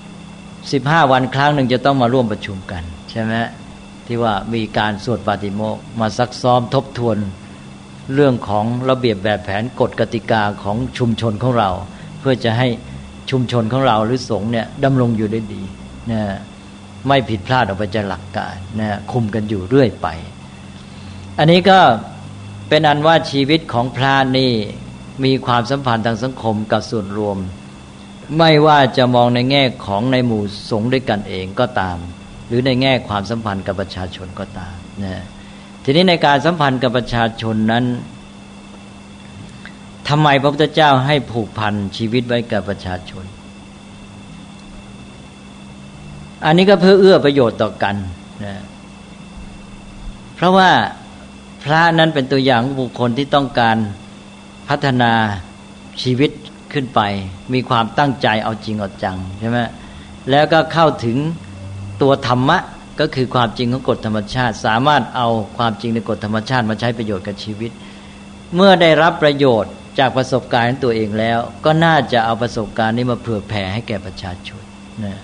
S2: 15วันครั้งหนึ่งจะต้องมาร่วมประชุมกันใช่ไหมที่ว่ามีการสวดปาฏิโมกข์มาซักซ้อมทบทวนเรื่องของระเบียบแบบแผนกฎกติกาของชุมชนของเราเพื่อจะให้ชุมชนของเราหรือสงฆ์เนี่ยดำรงอยู่ได้ดีนะไม่ผิดพลาดออกไปจากหลักการนะคุมกันอยู่เรื่อยไปอันนี้ก็เป็นอันว่าชีวิตของพระนี่มีความสัมพันธ์ทางสังคมกับส่วนรวมไม่ว่าจะมองในแง่ของในหมู่สงฆ์ด้วยกันเองก็ตามหรือในแง่ความสัมพันธ์กับประชาชนก็ตามนะทีนี้ในการสัมพันธ์กับประชาชนนั้นทำไมพระพุทธเจ้าให้ผูกพันชีวิตไว้กับประชาชนอันนี้ก็เพื่อเอื้อประโยชน์ต่อกันนะเพราะว่าพระนั้นเป็นตัวอย่างของบุคคลที่ต้องการพัฒนาชีวิตขึ้นไปมีความตั้งใจเอาจริงเอาจังใช่ไหมแล้วก็เข้าถึงตัวธรรมะก็คือความจริงของกฎธรรมชาติสามารถเอาความจริงในกฎธรรมชาติมาใช้ประโยชน์กับชีวิตเมื่อได้รับประโยชน์จากประสบการณ์ของตัวเองแล้วก็น่าจะเอาประสบการณ์นี้มาเผื่อแผ่ให้แก่ประชาชนนะ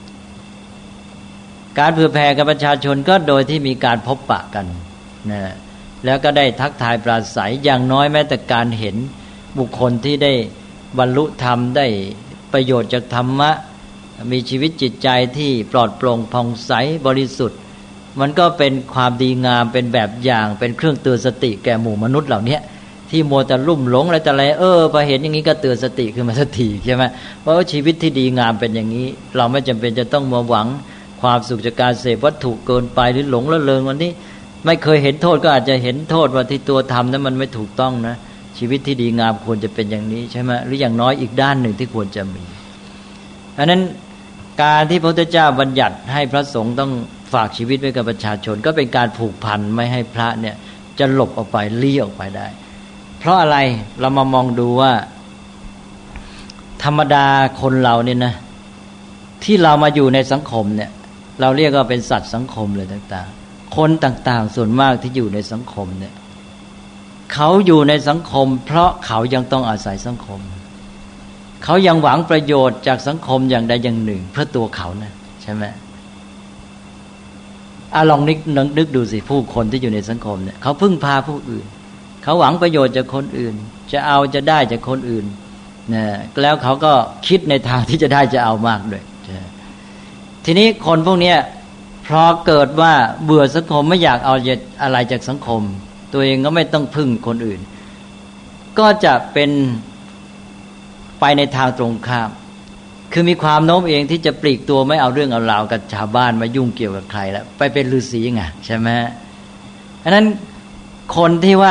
S2: การเผื่อแผ่กับประชาชนก็โดยที่มีการพบปะกันนะแล้วก็ได้ทักทายปราศัยอย่างน้อยแม้แต่การเห็นบุคคลที่ได้บรรลุธรรมได้ประโยชน์จากธรรมะมีชีวิตจิตใจที่ปลอดโปร่งผ่องใสบริสุทธิ์มันก็เป็นความดีงามเป็นแบบอย่างเป็นเครื่องเตือนสติแก่หมู่มนุษย์เหล่านี้ที่มัวแต่ลุ่มหลงอะไรแต่อะไรพอเห็นอย่างนี้ก็เตือนสติขึ้นมาสักทีใช่ไหมเพราะว่าชีวิตที่ดีงามเป็นอย่างนี้เราไม่จำเป็นจะต้องมาหวังความสุขจากการเสพวัตถุเกินไปหรือหลงละเลงวันนี้ไม่เคยเห็นโทษก็อาจจะเห็นโทษว่าที่ตัวทำนั้นมันไม่ถูกต้องนะชีวิตที่ดีงามควรจะเป็นอย่างนี้ใช่ไหมหรืออย่างน้อยอีกด้านหนึ่งที่ควรจะมีอันนั้นการที่พระพุทธเจ้าบัญญัติให้พระสงฆ์ต้องฝากชีวิตไว้กับประชาชนก็เป็นการผูกพันไม่ให้พระเนี่ยจะหลบออกไปลี้ออกไปได้เพราะอะไรเรามามองดูว่าธรรมดาคนเราเนี่ยนะที่เรามาอยู่ในสังคมเนี่ยเราเรียกว่าเป็นสัตว์สังคมเลยต่างๆคนต่างๆส่วนมากที่อยู่ในสังคมเนี่ยเขาอยู่ในสังคมเพราะเขายังต้องอาศัยสังคมเขายังหวังประโยชน์จากสังคมอย่างใดอย่างหนึ่งเพื่อตัวเขานะใช่ช่ไหมลองนึกดูสิผู้คนที่อยู่ในสังคมเนี่ยเขาพึ่งพาผู้อื่นเขาหวังประโยชน์จากคนอื่นจะเอาจะได้จากคนอื่นนะแล้วเขาก็คิดในทางที่จะได้จะเอามากด้วยทีนี้คนพวกนี้พอเกิดว่าเบื่อสังคมไม่อยากเอาอะไรจากสังคมตัวเองก็ไม่ต้องพึ่งคนอื่นก็จะเป็นไปในทางตรงข้ามคือมีความโน้มเองที่จะปลีกตัวไม่เอาเรื่องเอาราวกับชาวบ้านมายุ่งเกี่ยวกับใครแล้วไปเป็นฤาษีไงใช่ไหมเพราะนั้นคนที่ว่า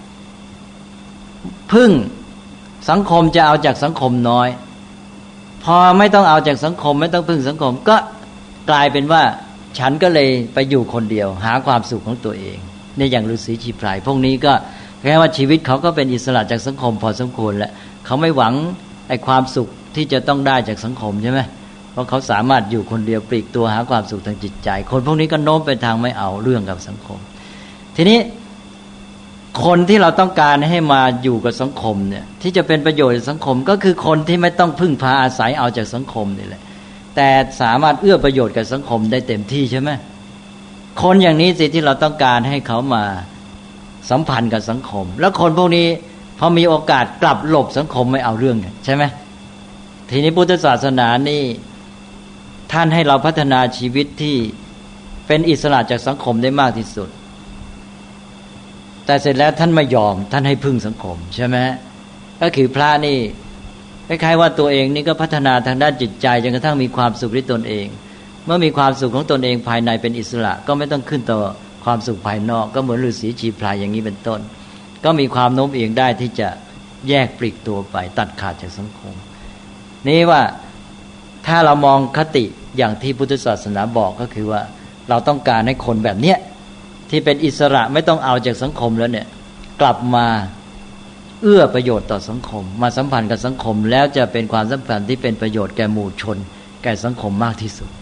S2: พึ่งสังคมจะเอาจากสังคมน้อยพอไม่ต้องเอาจากสังคมไม่ต้องพึ่งสังคมก็กลายเป็นว่าฉันก็เลยไปอยู่คนเดียวหาความสุขของตัวเองในอย่างฤาษีชีพรายพวกนี้ก็แค่ว่าชีวิตเขาก็เป็นอิสระจากสังคมพอสมควรแล้วเขาไม่หวังไอ้ความสุขที่จะต้องได้จากสังคมใช่ไหมเพราะเขาสามารถอยู่คนเดียวปลีกตัวหาความสุขทางจิตใจคนพวกนี้ก็โน้มไปทางไม่เอาเรื่องกับสังคมทีนี้คนที่เราต้องการให้มาอยู่กับสังคมเนี่ยที่จะเป็นประโยชน์ในสังคมก็คือคนที่ไม่ต้องพึ่งพาอาศัยเอาจากสังคมนี่แหละแต่สามารถเอื้อประโยชน์กับสังคมได้เต็มที่ใช่ไหมคนอย่างนี้สิที่เราต้องการให้เขามาสัมพันธ์กับสังคมแล้วคนพวกนี้พอมีโอกาสกลับหลบสังคมไม่เอาเรื่องใช่ไหมทีนี้พุทธศาสนานี่ท่านให้เราพัฒนาชีวิตที่เป็นอิสระจากสังคมได้มากที่สุดแต่เสร็จแล้วท่านไม่ยอมท่านให้พึ่งสังคมใช่ไหมก็คือพระนี่คล้ายๆว่าตัวเองนี่ก็พัฒนาทางด้านจิตใจจนกระทั่งมีความสุขในตนเองเมื่อมีความสุขของตนเองภายในเป็นอิสระก็ไม่ต้องขึ้นต่อความสุขภายนอกก็เหมือนฤาษีชีพรายอย่างนี้เป็นต้นก็มีความโน้มเอียงได้ที่จะแยกปลีกตัวไปตัดขาดจากสังคมนี่ว่าถ้าเรามองคติอย่างที่พุทธศาสนาบอกก็คือว่าเราต้องการให้คนแบบเนี้ยที่เป็นอิสระไม่ต้องเอาจากสังคมแล้วเนี่ยกลับมาเอื้อประโยชน์ต่อสังคมมาสัมพันธ์กับสังคมแล้วจะเป็นความสัมพันธ์ที่เป็นประโยชน์แก่หมู่ชนแก่สังคมมากที่สุด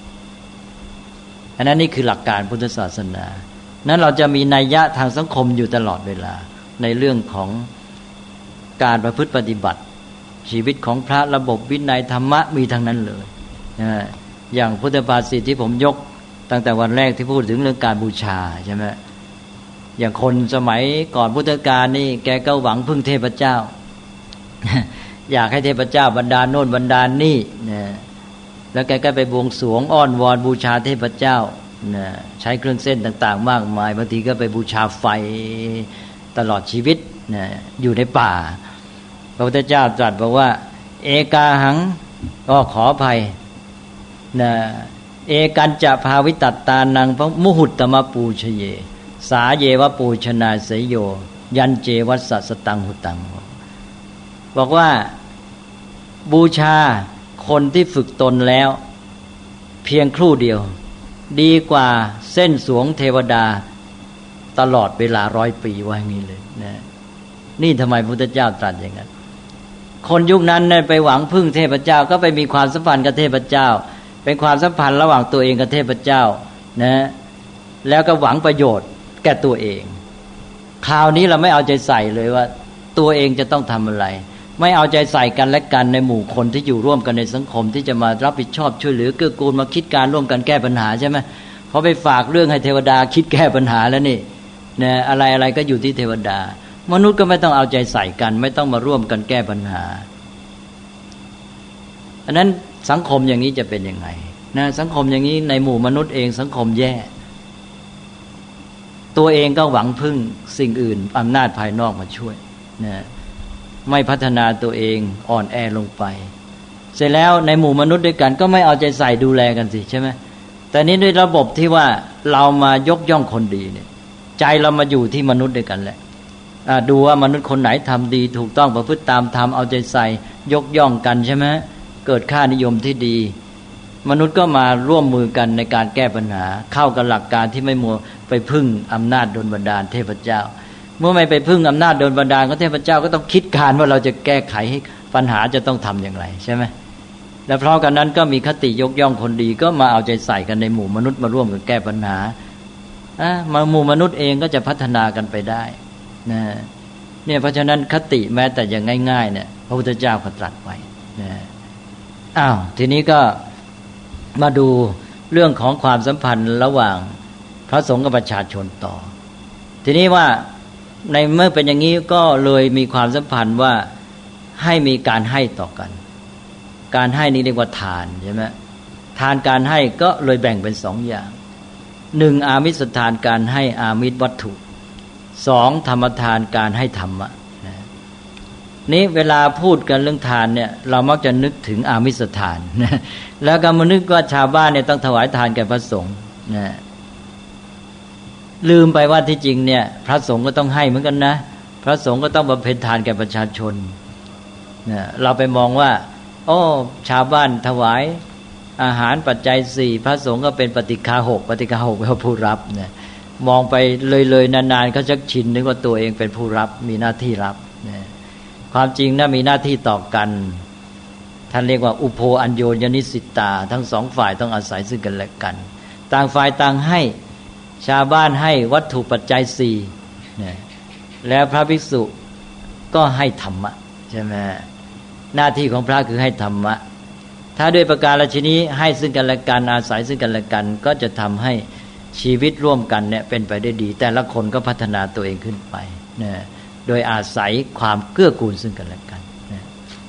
S2: อันนั้นนี่คือหลักการพุทธศาสนานั้นเราจะมีนัยยะทางสังคมอยู่ตลอดเวลาในเรื่องของการประพฤติปฏิบัติชีวิตของพระระบบวินัยธรรมะมีทั้งนั้นเลยอย่างพุทธภาษิตที่ผมยกตั้งแต่วันแรกที่พูดถึงเรื่องการบูชาใช่ไหมอย่างคนสมัยก่อนพุทธกาลนี่แกก็หวังพึ่งเทพเจ้า อยากให้เทพเจ้าบันดาลโน่นบันดาลนี่นะแล้วแกก็ไปบวงสรวงอ้อนวอนบูชาเทพเจ้านะใช้เครื่องเส้นต่างๆมากมายบางทีก็ไปบูชาไฟตลอดชีวิตนะอยู่ในป่าพระพุทธเจ้าตรัสบอกว่าเอกาหังก็ขออภัยนะเอกันจะภาวิตัตตานังพระมุหุตตมปูชเยสาเยวปูชนาเสยโยยันเจวัสสตังหุตังบอกว่าบูชาคนที่ฝึกตนแล้วเพียงครู่เดียวดีกว่าเส้นสวงเทวดาตลอดเวลา100 ปีว่าอย่างนี้เลยนะนี่ทำไมพระพุทธเจ้าตรัสอย่างนั้นคนยุคนั้นเนี่ยไปหวังพึ่งเทพเจ้าก็ไปมีความสัมพันธ์กับเทพเจ้าเป็นความสัมพันธ์ระหว่างตัวเองกับเทพเจ้านะแล้วก็หวังประโยชน์แก่ตัวเองคราวนี้เราไม่เอาใจใส่เลยว่าตัวเองจะต้องทำอะไรไม่เอาใจใส่กันและกันในหมู่คนที่อยู่ร่วมกันในสังคมที่จะมารับผิดชอบช่วยเหลือเกื้อกูลมาคิดการร่วมกันแก้ปัญหาใช่ไหมเพราะไปฝากเรื่องให้เทวดาคิดแก้ปัญหาแล้วนี่นะอะไรก็อยู่ที่เทวดามนุษย์ก็ไม่ต้องเอาใจใส่กันไม่ต้องมาร่วมกันแก้ปัญหาอันนั้นสังคมอย่างนี้จะเป็นยังไงนะสังคมอย่างนี้ในหมู่มนุษย์เองสังคมแย่ตัวเองก็หวังพึ่งสิ่งอื่นอำนาจภายนอกมาช่วยนะไม่พัฒนาตัวเองอ่อนแอลงไปเสร็จแล้วในหมู่มนุษย์ด้วยกันก็ไม่เอาใจใส่ดูแลกันสิใช่ไหมแต่นี้ด้วยระบบที่ว่าเรามายกย่องคนดีเนี่ยใจเรามาอยู่ที่มนุษย์ด้วยกันแหละดูว่ามนุษย์คนไหนทำดีถูกต้องประพฤติตามธรรมเอาใจใส่ยกย่องกันใช่ไหมเกิดค่านิยมที่ดีมนุษย์ก็มาร่วมมือกันในการแก้ปัญหาเข้ากับหลักการที่ไม่มัวไปพึ่งอำนาจดลบันดาลเทพเจ้าเมื่อไม่ไปพึ่งอำนาจดลบันดาลของเทพเจ้าก็ต้องคิดการว่าเราจะแก้ไขให้ปัญหาจะต้องทำอย่างไรใช่ไหมและเพราะกันนั้นก็มีคติยกย่องคนดีก็มาเอาใจใส่กันในหมู่มนุษย์มาร่วมกันแก้ปัญหามาหมู่มนุษย์เองก็จะพัฒนากันไปได้นะเนี่ยเพราะฉะนั้นคติแม้แต่อย่างง่ายๆเนี่ยพระพุทธเจ้าก็ตรัสไว้นะทีนี้ก็มาดูเรื่องของความสัมพันธ์ระหว่างพระสงฆ์กับประชาชนต่อทีนี้ว่าในเมื่อเป็นอย่างนี้ก็เลยมีความสัมพันธ์ว่าให้มีการให้ต่อกันการให้นี้เรียกว่าทานใช่ไหมทานการให้ก็เลยแบ่งเป็นสองอย่างหนึ่งอามิสทานการให้อามิสวัตถุสองธรรมทานการให้ธรรมะนี้เวลาพูดกันเรื่องทานเนี่ยเรามักจะนึกถึงอามิสทานนะแล้วก็มานึกว่าชาวบ้านเนี่ยต้องถวายทานแก่พระสงฆ์นะลืมไปว่าที่จริงเนี่ยพระสงฆ์ก็ต้องให้เหมือนกันนะพระสงฆ์ก็ต้องบำเพ็ญทานแก่ประชาชนนะเราไปมองว่าโอ้ชาวบ้านถวายอาหารปัจจัยสี่พระสงฆ์ก็เป็นปฏิฆาหกปฏิฆาหกเป็นผู้รับนะมองไปเลยนานๆเขาชักชินนึกว่าตัวเองเป็นผู้รับมีหน้าที่รับนะความจริงนะมีหน้าที่ต่อกันท่านเรียกว่าอุโภอัญโญญนิสิตาทั้งสองฝ่ายต้องอาศัยซึ่งกันและกันต่างฝ่ายต่างให้ชาวบ้านให้วัตถุปัจจัยสี่นะแล้วพระภิกษุก็ให้ธรรมะใช่ไหมหน้าที่ของพระคือให้ธรรมะถ้าด้วยประการฉะนี้ให้ซึ่งกันและกันอาศัยซึ่งกันและกันก็จะทำให้ชีวิตร่วมกันเนี่ยเป็นไปได้ดีแต่ละคนก็พัฒนาตัวเองขึ้นไปนะโดยอาศัยความเกื้อกูลซึ่งกันและกันนะ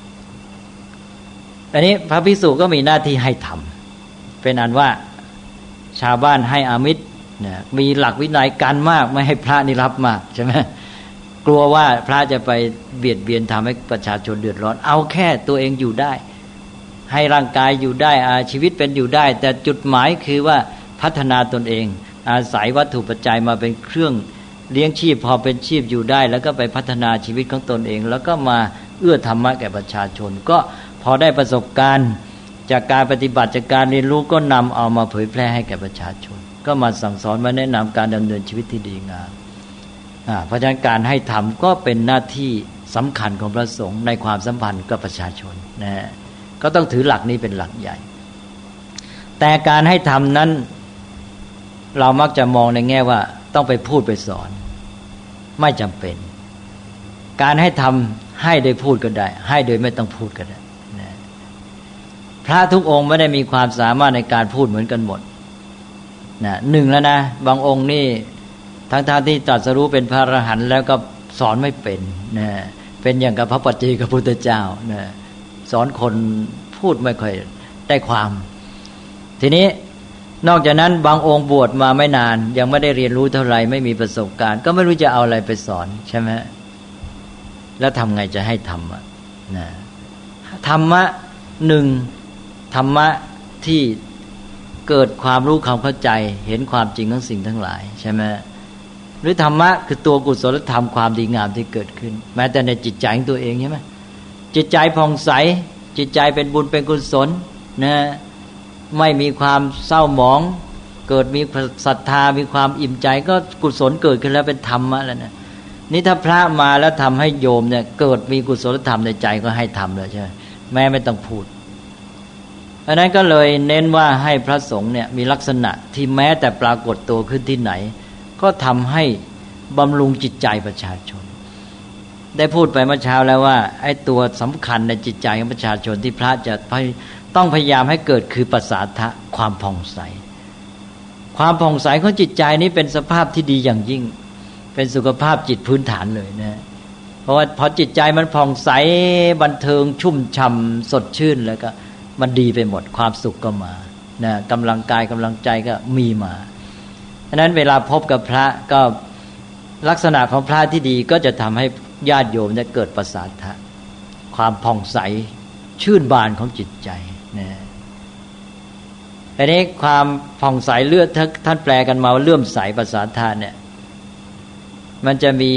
S2: อันนี้พระภิกษุก็มีหน้าที่ให้ธรรมเป็นอันว่าชาวบ้านให้อามิสนะมีหลักวินัยการมากไม่ให้พระนี่รับมากใช่ไหมกลัวว่าพระจะไปเบียดเบียนทำให้ประชาชนเดือดร้อนเอาแค่ตัวเองอยู่ได้ให้ร่างกายอยู่ได้ชีวิตเป็นอยู่ได้แต่จุดหมายคือว่าพัฒนาตนเองอาศัยวัตถุปัจจัยมาเป็นเครื่องเลี้ยงชีพพอเป็นชีพอยู่ได้แล้วก็ไปพัฒนาชีวิตของตนเองแล้วก็มาเอื้อธรรมะแก่ประชาชนก็พอได้ประสบการณ์จากการปฏิบัติจากการเรียนรู้ก็นำเอามาเผยแพร่ให้แก่ประชาชนก็มาสั่งสอนมาแนะนำการดำเนินชีวิตที่ดีงามเพราะฉะนั้นการให้ธรรมก็เป็นหน้าที่สำคัญของพระสงฆ์ในความสัมพันธ์กับประชาชนนะก็ต้องถือหลักนี้เป็นหลักใหญ่แต่การให้ธรรมนั้นเรามักจะมองในแง่ว่าต้องไปพูดไปสอนไม่จำเป็นการให้ธรรมให้โดยพูดก็ได้ให้โดยไม่ต้องพูดก็ได้นะพระทุกองค์ไม่ได้มีความสามารถในการพูดเหมือนกันหมดนะหนึ่งแล้วนะบางองค์นี่ทั้งที่ตรัสรู้เป็นพระอรหันต์แล้วก็สอนไม่เป็นนะเป็นอย่างกับพระปัจเจกพุทธเจ้านะสอนคนพูดไม่ค่อยได้ความทีนี้นอกจากนั้นบางองค์บวชมาไม่นานยังไม่ได้เรียนรู้เท่าไหร่ไม่มีประสบการณ์ก็ไม่รู้จะเอาอะไรไปสอนใช่ไหมแล้วทำไงจะให้ธรรมะนะธรรมะหนึ่งธรรมะที่เกิดความรู้ความเข้าใจเห็นความจริงของสิ่งทั้งหลายใช่ไหมหรือธรรมะคือตัวกุศลธรรมความดีงามที่เกิดขึ้นแม้แต่ในจิตใจของตัวเองใช่ไหมจิตใจผ่องใสจิตใจเป็นบุญเป็นกุศลนะไม่มีความเศร้าหมองเกิดมีศรัทธามีความอิ่มใจก็กุศลเกิดขึ้นแล้วเป็นธรรมะแล้วนะนี่ถ้าพระมาแล้วทำให้โยมเนี่ยเกิดมีกุศลธรรมในใจก็ให้ทำเลยใช่ไหมแม้ไม่ต้องพูดอันนั้นก็เลยเน้นว่าให้พระสงฆ์เนี่ยมีลักษณะที่แม้แต่ปรากฏตัวขึ้นที่ไหนก็ทำให้บำรุงจิตใจประชาชนได้พูดไปเมื่อเช้าแล้วว่าไอ้ตัวสำคัญในจิตใจของประชาชนที่พระจะต้องพยายามให้เกิดคือปัสสาทะความผ่องใสความผ่องใสของจิตใจนี้เป็นสภาพที่ดีอย่างยิ่งเป็นสุขภาพจิตพื้นฐานเลยนะเพราะว่าพอจิตใจมันผ่องใสบันเทิงชุ่มฉ่ำสดชื่นแล้วก็มันดีไปหมดความสุขก็มานะกำลังกายกำลังใจก็มีมาฉะนั้นเวลาพบกับพระก็ลักษณะของพระที่ดีก็จะทำให้ญาติโยมจะเกิดปัสสาทะความผ่องใสชื่นบานของจิตใจนะอันนี้ความผ่องใสเลือดท่านแปลกันมาว่าเลื่อมใสปัสสาทะเนี่ยมันจะมี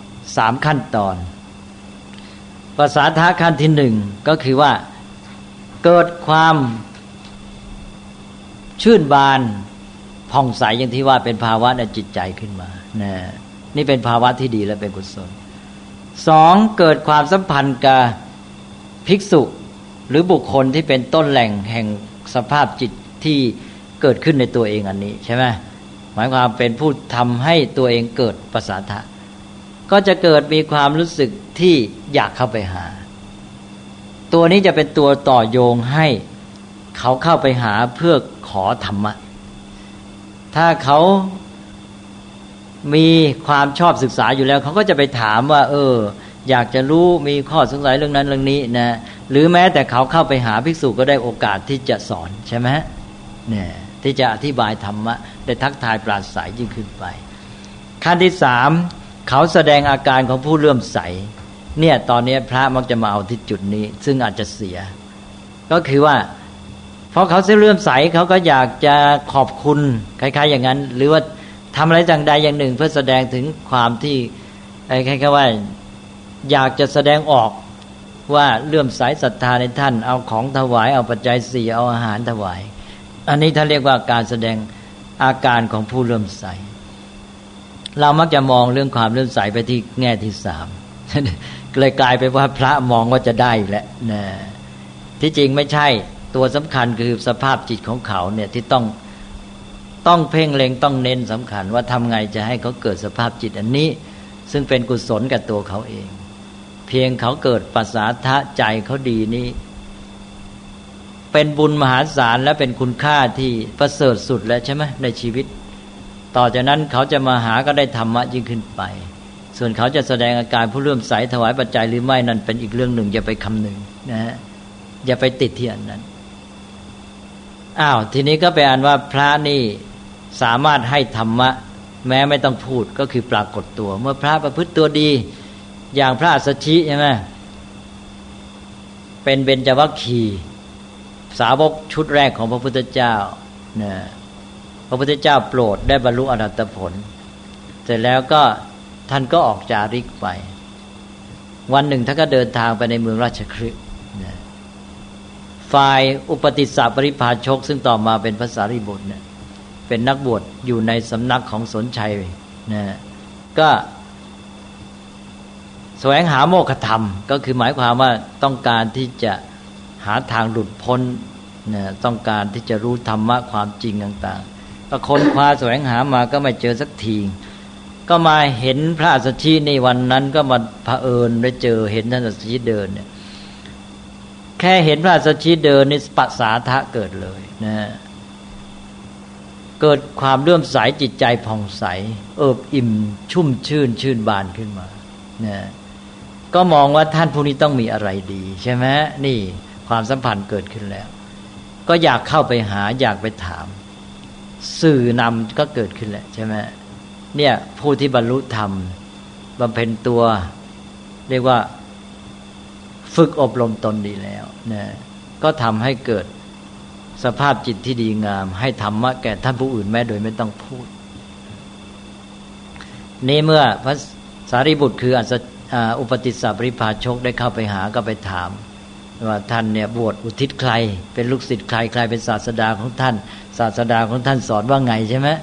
S2: 3ขั้นตอนปัสสาทะขั้นที่1ก็คือว่าเกิดความชื่นบานผ่องใสอย่างที่ว่าเป็นภาวะในจิตใจขึ้นมานะนี่เป็นภาวะที่ดีและเป็นกุศล2เกิดความสัมพันธ์กับภิกษุหรือบุคคลที่เป็นต้นแหล่งแห่งสภาพจิตที่เกิดขึ้นในตัวเองอันนี้ใช่ไหมหมายความเป็นผู้ทำให้ตัวเองเกิดปัสสาทะก็จะเกิดมีความรู้สึกที่อยากเข้าไปหาตัวนี้จะเป็นตัวต่อโยงให้เขาเข้าไปหาเพื่อขอธรรมะถ้าเขามีความชอบศึกษาอยู่แล้วเขาก็จะไปถามว่าอยากจะรู้มีข้อสงสัยเรื่องนั้นเรื่องนี้นะหรือแม้แต่เขาเข้าไปหาภิกษุก็ได้โอกาสที่จะสอนใช่ไหมเนี่ยที่จะอธิบายธรรมะได้ทักทายปราศัยยิ่งขึ้นไปขั้นที่สามเขาแสดงอาการของผู้เลื่อมใสเนี่ยตอนนี้พระมักจะมาเอาที่จุดนี้ซึ่งอาจจะเสียก็คือว่าเพราะเขาเลื่อมใสเขาก็อยากจะขอบคุณคล้ายๆอย่างนั้นหรือว่าทำอะไรอย่างใดอย่างหนึ่งเพื่อแสดงถึงความที่คล้ายๆว่าอยากจะแสดงออกว่าเลื่อมใสศรัทธาในท่านเอาของถวายเอาปัจจัยสี่เอาอาหารถวายอันนี้ท่านเรียกว่าการแสดงอาการของผู้เลื่อมใสเรามักจะมองเรื่องความเลื่อมใสไปที่แง่ที่สามเลยกลายไปว่าพระมองว่าจะได้แล้วนะที่จริงไม่ใช่ตัวสำคัญคือสภาพจิตของเขาเนี่ยที่ต้องเพ่งเล็งต้องเน้นสำคัญว่าทำไงจะให้เขาเกิดสภาพจิตอันนี้ซึ่งเป็นกุศลกับตัวเขาเองเพียงเขาเกิดปัสสาทะใจเขาดีนี้เป็นบุญมหาศาลและเป็นคุณค่าที่ประเสริฐสุดแล้วใช่ไหมในชีวิตต่อจากนั้นเขาจะมาหาก็ได้ธรรมะยิ่งขึ้นไปส่วนเขาจะแสดงอาการผู้เลื่อมใสถวายปัจจัยหรือไม่นั่นเป็นอีกเรื่องหนึ่งอย่าไปคำนึงนะฮะอย่าไปติดที่อันนั้นทีนี้ก็เป็นอันว่าพระนี่สามารถให้ธรรมะแม้ไม่ต้องพูดก็คือปรากฏตัวเมื่อพระประพฤติตัวดีอย่างพระอัสสชิใช่ไหมเป็นเบญจวัคคีย์สาวกชุดแรกของพระพุทธเจ้านะพระพุทธเจ้าโปรดได้บรรลุอรหัตผลเสร็จแล้วก็ท่านก็ออกจาริกไปวันหนึ่งท่านก็เดินทางไปในเมืองราชคฤห์นะฝ่ายอุปติสสะปริภาชกซึ่งต่อมาเป็นพระสารีบุตรเนี่ยเป็นนักบวชอยู่ในสำนักของสนชัยนะก็แสวงหาโมฆะธรรมก็คือหมายความว่าต้องการที่จะหาทางหลุดพ้นนะต้องการที่จะรู้ธรรมะความจริงต่างๆก็ค้นคว้าแสวงหามาก็ไม่เจอสักทีก็มาเห็นพระอัสสชิในวันนั้นก็มาเผอิญได้เจอเห็นท่านอัสสชิเดินเนี่ยแค่เห็นพระอัสสชิเดินนี่ปัสสาทะเกิดเลยนะเกิดความเลื่อมใสจิตใจผ่องใสเอิบอิ่มชุ่มชื่นบานขึ้นมานะก็มองว่าท่านผู้นี้ต้องมีอะไรดีใช่ไหมนี่ความสัมพันธ์เกิดขึ้นแล้วก็อยากเข้าไปหาอยากไปถามสื่อนำก็เกิดขึ้นแหละใช่ไหมเนี่ยผู้ที่บรรลุธรรมบำเพ็ญตัวเรียกว่าฝึกอบรมตนดีแล้วนะก็ทำให้เกิดสภาพจิตที่ดีงามให้ธรรมะแก่ท่านผู้อื่นแม้โดยไม่ต้องพูดนี่เมื่อพระสารีบุตรคืออุปติสสะปริภาชกได้เข้าไปหาก็ไปถามว่าท่านเนี่ยบวชอุทิศใครเป็นลูกศิษย์ใครใครเป็นศาสดาของท่านศาสดาของท่านสอนว่าไงใช่ไหม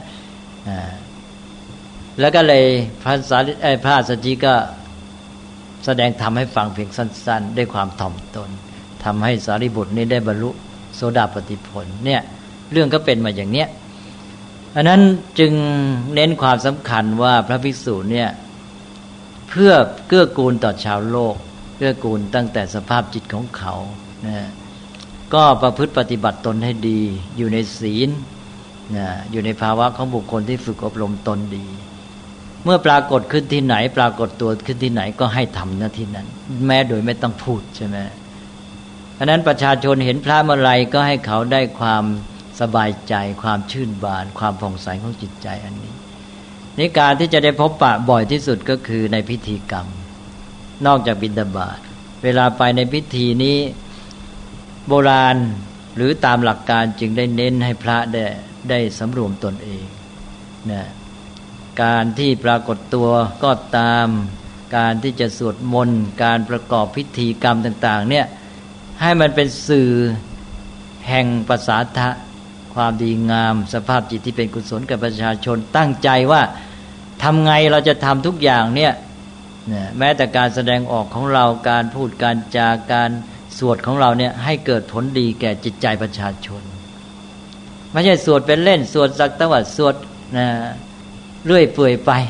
S2: แล้วก็เลยพระอัสสชิก็แสดงธรรมให้ฟังเพียงสั้นๆด้วยความถ่อมตนทำให้สารีบุตรนี้ได้บรรลุโสดาปัตติผลเนี่ยเรื่องก็เป็นมาอย่างเนี้ยอันนั้นจึงเน้นความสำคัญว่าพระภิกษุเนี่ยเพื่อเกื้อกูลต่อชาวโลกเกื้อกูลตั้งแต่สภาพจิตของเขานะก็ประพฤติปฏิบัติตนให้ดีอยู่ในศีลนะอยู่ในภาวะของบุคคลที่ฝึกอบรมตนดีเมื่อปรากฏขึ้นที่ไหนปรากฏตัวขึ้นที่ไหนก็ให้ทำหน้าที่นั้นแม้โดยไม่ต้องพูดใช่ไหมเพราะนั้นประชาชนเห็นพระเมื่อไรก็ให้เขาได้ความสบายใจความชื่นบานความผ่องใสของจิตใจอันนี้ในการที่จะได้พบปะบ่อยที่สุดก็คือในพิธีกรรมนอกจากบิณฑบาตเวลาไปในพิธีนี้โบราณหรือตามหลักการจึงได้เน้นให้พระได้สำรวมตนเองนะการที่ปรากฏตัวก็ตามการที่จะสวดมนต์การประกอบพิธีกรรมต่างๆเนี่ยให้มันเป็นสื่อแห่งปัสสาทะความดีงามสภาพจิตที่เป็นกุศลกับประชาชนตั้งใจว่าทำไงเราจะทำทุกอย่างเนี่ยแม้แต่การแสดงออกของเราการพูดการจาการสวดของเราเนี่ยให้เกิดผลดีแก่จิตใจประชาชนไม่ใช่สวดเป็นเล่นสวดสักแต่ว่าสวดเรื่อยเปื่อยไป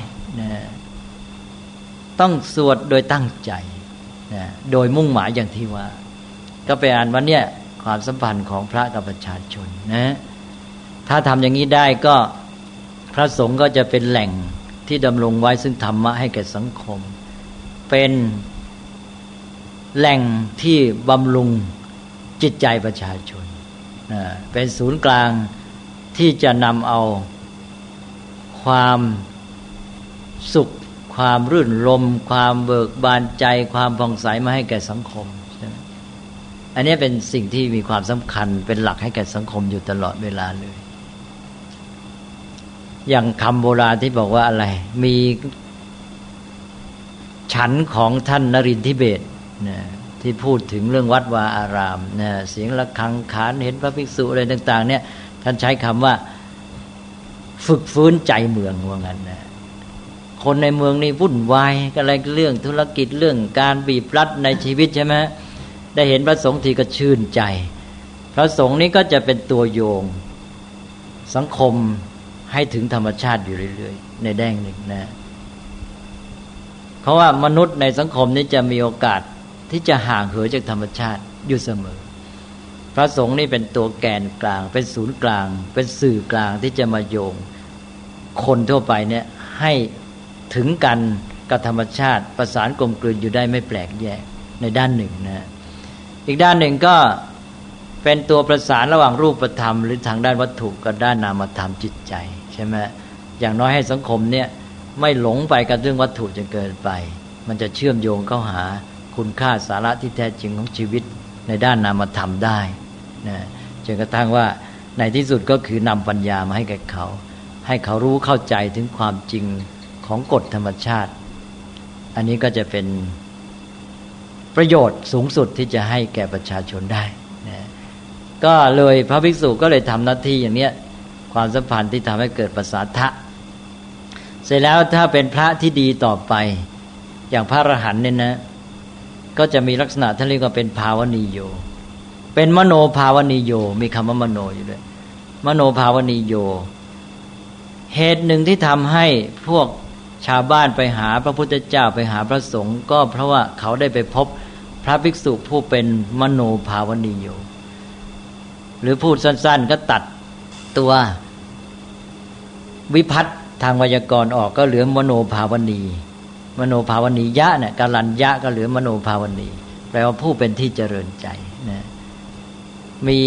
S2: ต้องสวดโดยตั้งใจโดยมุ่งหมายอย่างที่ว่าก็ไปอ่านวันเนี้ยความสัมพันธ์ของพระกับประชาชนนะถ้าทำอย่างนี้ได้ก็พระสงฆ์ก็จะเป็นแหล่งที่ดำรงไว้ซึ่งธรรมะให้แก่สังคมเป็นแหล่งที่บำรุงจิตใจประชาชนเป็นศูนย์กลางที่จะนำเอาความสุขความรื่นรมย์ความเบิกบานใจความผ่องใสมาให้แก่สังคมใช่ไหมอันนี้เป็นสิ่งที่มีความสำคัญเป็นหลักให้แก่สังคมอยู่ตลอดเวลาเลยอย่างคำโบราณที่บอกว่าอะไรมีฉันของท่านนรินทร์ทิเบศนะที่พูดถึงเรื่องวัดวาอารามนะเสียงระฆังขานเห็นพระภิกษุอะไรต่างๆเนี่ยท่านใช้คำว่าฝึกฟื้นใจเมืองว่างั้นนะคนในเมืองนี่วุ่นวายอะไรเรื่องธุรกิจเรื่องการบีบรัดในชีวิตใช่ไหมได้เห็นพระสงฆ์ทีก็ชื่นใจพระสงฆ์นี้ก็จะเป็นตัวโยงสังคมให้ถึงธรรมชาติอยู่เรื่อยๆในแดงหนึ่งนะเพราะว่ามนุษย์ในสังคมนี้จะมีโอกาสที่จะห่างเหินจากธรรมชาติอยู่เสมอพระสงฆ์นี่เป็นตัวแกนกลางเป็นศูนย์กลางเป็นสื่อกลางที่จะมาโยงคนทั่วไปเนี่ยให้ถึงกันกับธรรมชาติประสานกลมกลืนอยู่ได้ไม่แปลกแยกในด้านหนึ่งนะอีกด้านหนึ่งก็เป็นตัวประสานระหว่างรูปธรรมหรือทางด้านวัตถุกับด้านนามธรรมจิตใจใช่ไหมอย่างน้อยให้สังคมเนี่ยไม่หลงไปกับเรื่องวัตถุจนเกินไปมันจะเชื่อมโยงเข้าหาคุณค่าสาระที่แท้จริงของชีวิตในด้านนามธรรมได้นะจนกระทั่งว่าในที่สุดก็คือนำปัญญามาให้แก่เขาให้เขารู้เข้าใจถึงความจริงของกฎธรรมชาติอันนี้ก็จะเป็นประโยชน์สูงสุดที่จะให้แก่ประชาชนได้นะก็เลยพระภิกษุก็เลยทำหน้าที่อย่างนี้ความสัมพันธ์ที่ทำให้เกิดประสาทะเสร็จแล้วถ้าเป็นพระที่ดีต่อไปอย่างพระอรหันต์เนี่ยนะก็จะมีลักษณะที่เรียกว่าเป็นภาวนีโยเป็นมโนภาวนีโยมีคำว่ามโนอยู่ด้วยมโนภาวนีโยเหตุหนึ่งที่ทำให้พวกชาวบ้านไปหาพระพุทธเจ้าไปหาพระสงฆ์ก็เพราะว่าเขาได้ไปพบพระภิกษุผู้เป็นมโนภาวนีโยหรือพูดสั้นๆก็ตัดตัววิภัตทางไวยากรณ์ออกก็เหลือมโนภาวนีมโนภาวนียะเนี่ยกาลัญญะก็เหลือมโนภาวนีแปลว่าผู้เป็นที่เจริญใจนะมี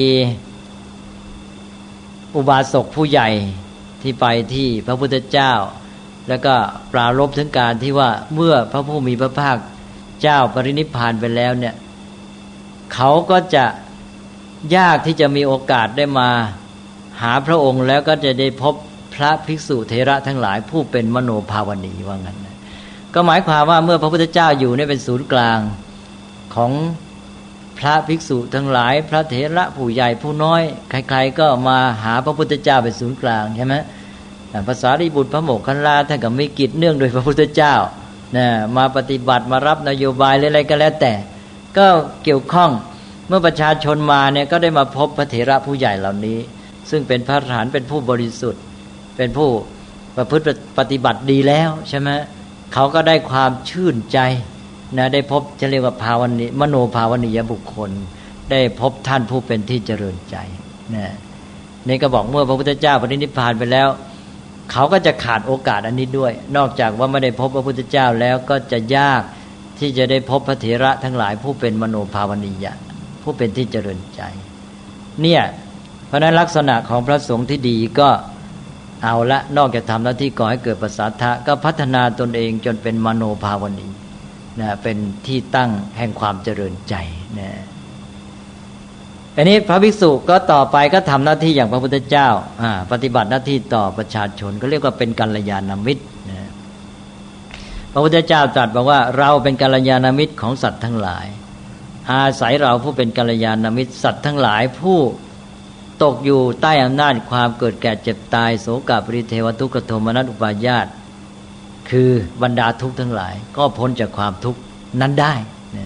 S2: อุบาสกผู้ใหญ่ที่ไปที่พระพุทธเจ้าแล้วก็ปรารภถึงการที่ว่าเมื่อพระผู้มีพระภาคเจ้าปรินิพพานไปแล้วเนี่ยเขาก็จะยากที่จะมีโอกาสได้มาหาพระองค์แล้วก็จะได้พบพระภิกษุเถระทั้งหลายผู้เป็นมโนภาวนีว่างั้นนะก็หมายความว่าเมื่อพระพุทธเจ้าอยู่เนี่ยเป็นศูนย์กลางของพระภิกษุทั้งหลายพระเถระผู้ใหญ่ผู้น้อยใครๆก็มาหาพระพุทธเจ้าเป็นศูนย์กลางใช่ไหมภาษาริบุตรพระโมคคัลลาท่านก็มีกิจเนื่องโดยพระพุทธเจ้านะมาปฏิบัติมารับนโยบายอะไรก็แล้วแต่ก็เกี่ยวข้องเมื่อประชาชนมาเนี่ยก็ได้มาพบพระเถระผู้ใหญ่เหล่านี้ซึ่งเป็นพระอรหันต์เป็นผู้บริสุทธิ์เป็นผู้ประพฤติปฏิบัติดีแล้วใช่ไหมเขาก็ได้ความชื่นใจนะได้พบจะเรียกว่าภาวนีมโนภาวนียบุคคลได้พบท่านผู้เป็นที่เจริญใจนะนี่ก็บอกเมื่อพระพุทธเจ้าปรินิพพานไปแล้วเขาก็จะขาดโอกาสอันนี้ด้วยนอกจากว่าไม่ได้พบพระพุทธเจ้าแล้วก็จะยากที่จะได้พบพระเถระทั้งหลายผู้เป็นมโนภาวนียะผู้เป็นที่เจริญใจเนี่ยเพราะนั้นลักษณะของพระสงฆ์ที่ดีก็เอาละนอกจากทำหน้าที่ก่อให้เกิดประสาทะก็พัฒนาตนเองจนเป็นมโนภาวนีนะเป็นที่ตั้งแห่งความเจริญใจนะอันนี้พระภิกษุก็ต่อไปก็ทำหน้าที่อย่างพระพุทธเจ้าปฏิบัติหน้าที่ต่อประชาชนก็เรียกว่าเป็นกัลยาณมิตรนะพระพุทธเจ้าตรัสบอกว่าเราเป็นกัลยาณมิตรของสัตว์ทั้งหลายอาศัยเราผู้เป็นกัลยาณมิตรสัตว์ทั้งหลายผู้ตกอยู่ใต้อำนาจความเกิดแก่เจ็บตายโศกปริเทวทุกขโทมนัสอุปาญาตคือบรรดาทุกข์ทั้งหลายก็พ้นจากความทุกข์นั้นได้นะ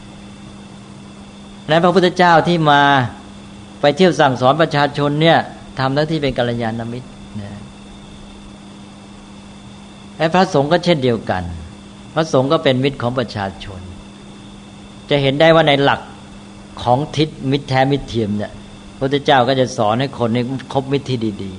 S2: และพระพุทธเจ้าที่มาไปเที่ยวสั่งสอนประชาชนเนี่ยทำหน้าที่เป็นกัลยาณมิตรนะและพระสงฆ์ก็เช่นเดียวกันพระสงฆ์ก็เป็นมิตรของประชาชนจะเห็นได้ว่าในหลักของทิศมิตรแท้มิตรเทียมเนี่ยพระพุทธเจ้าก็จะสอนให้คนให้คบมิตรที่ดี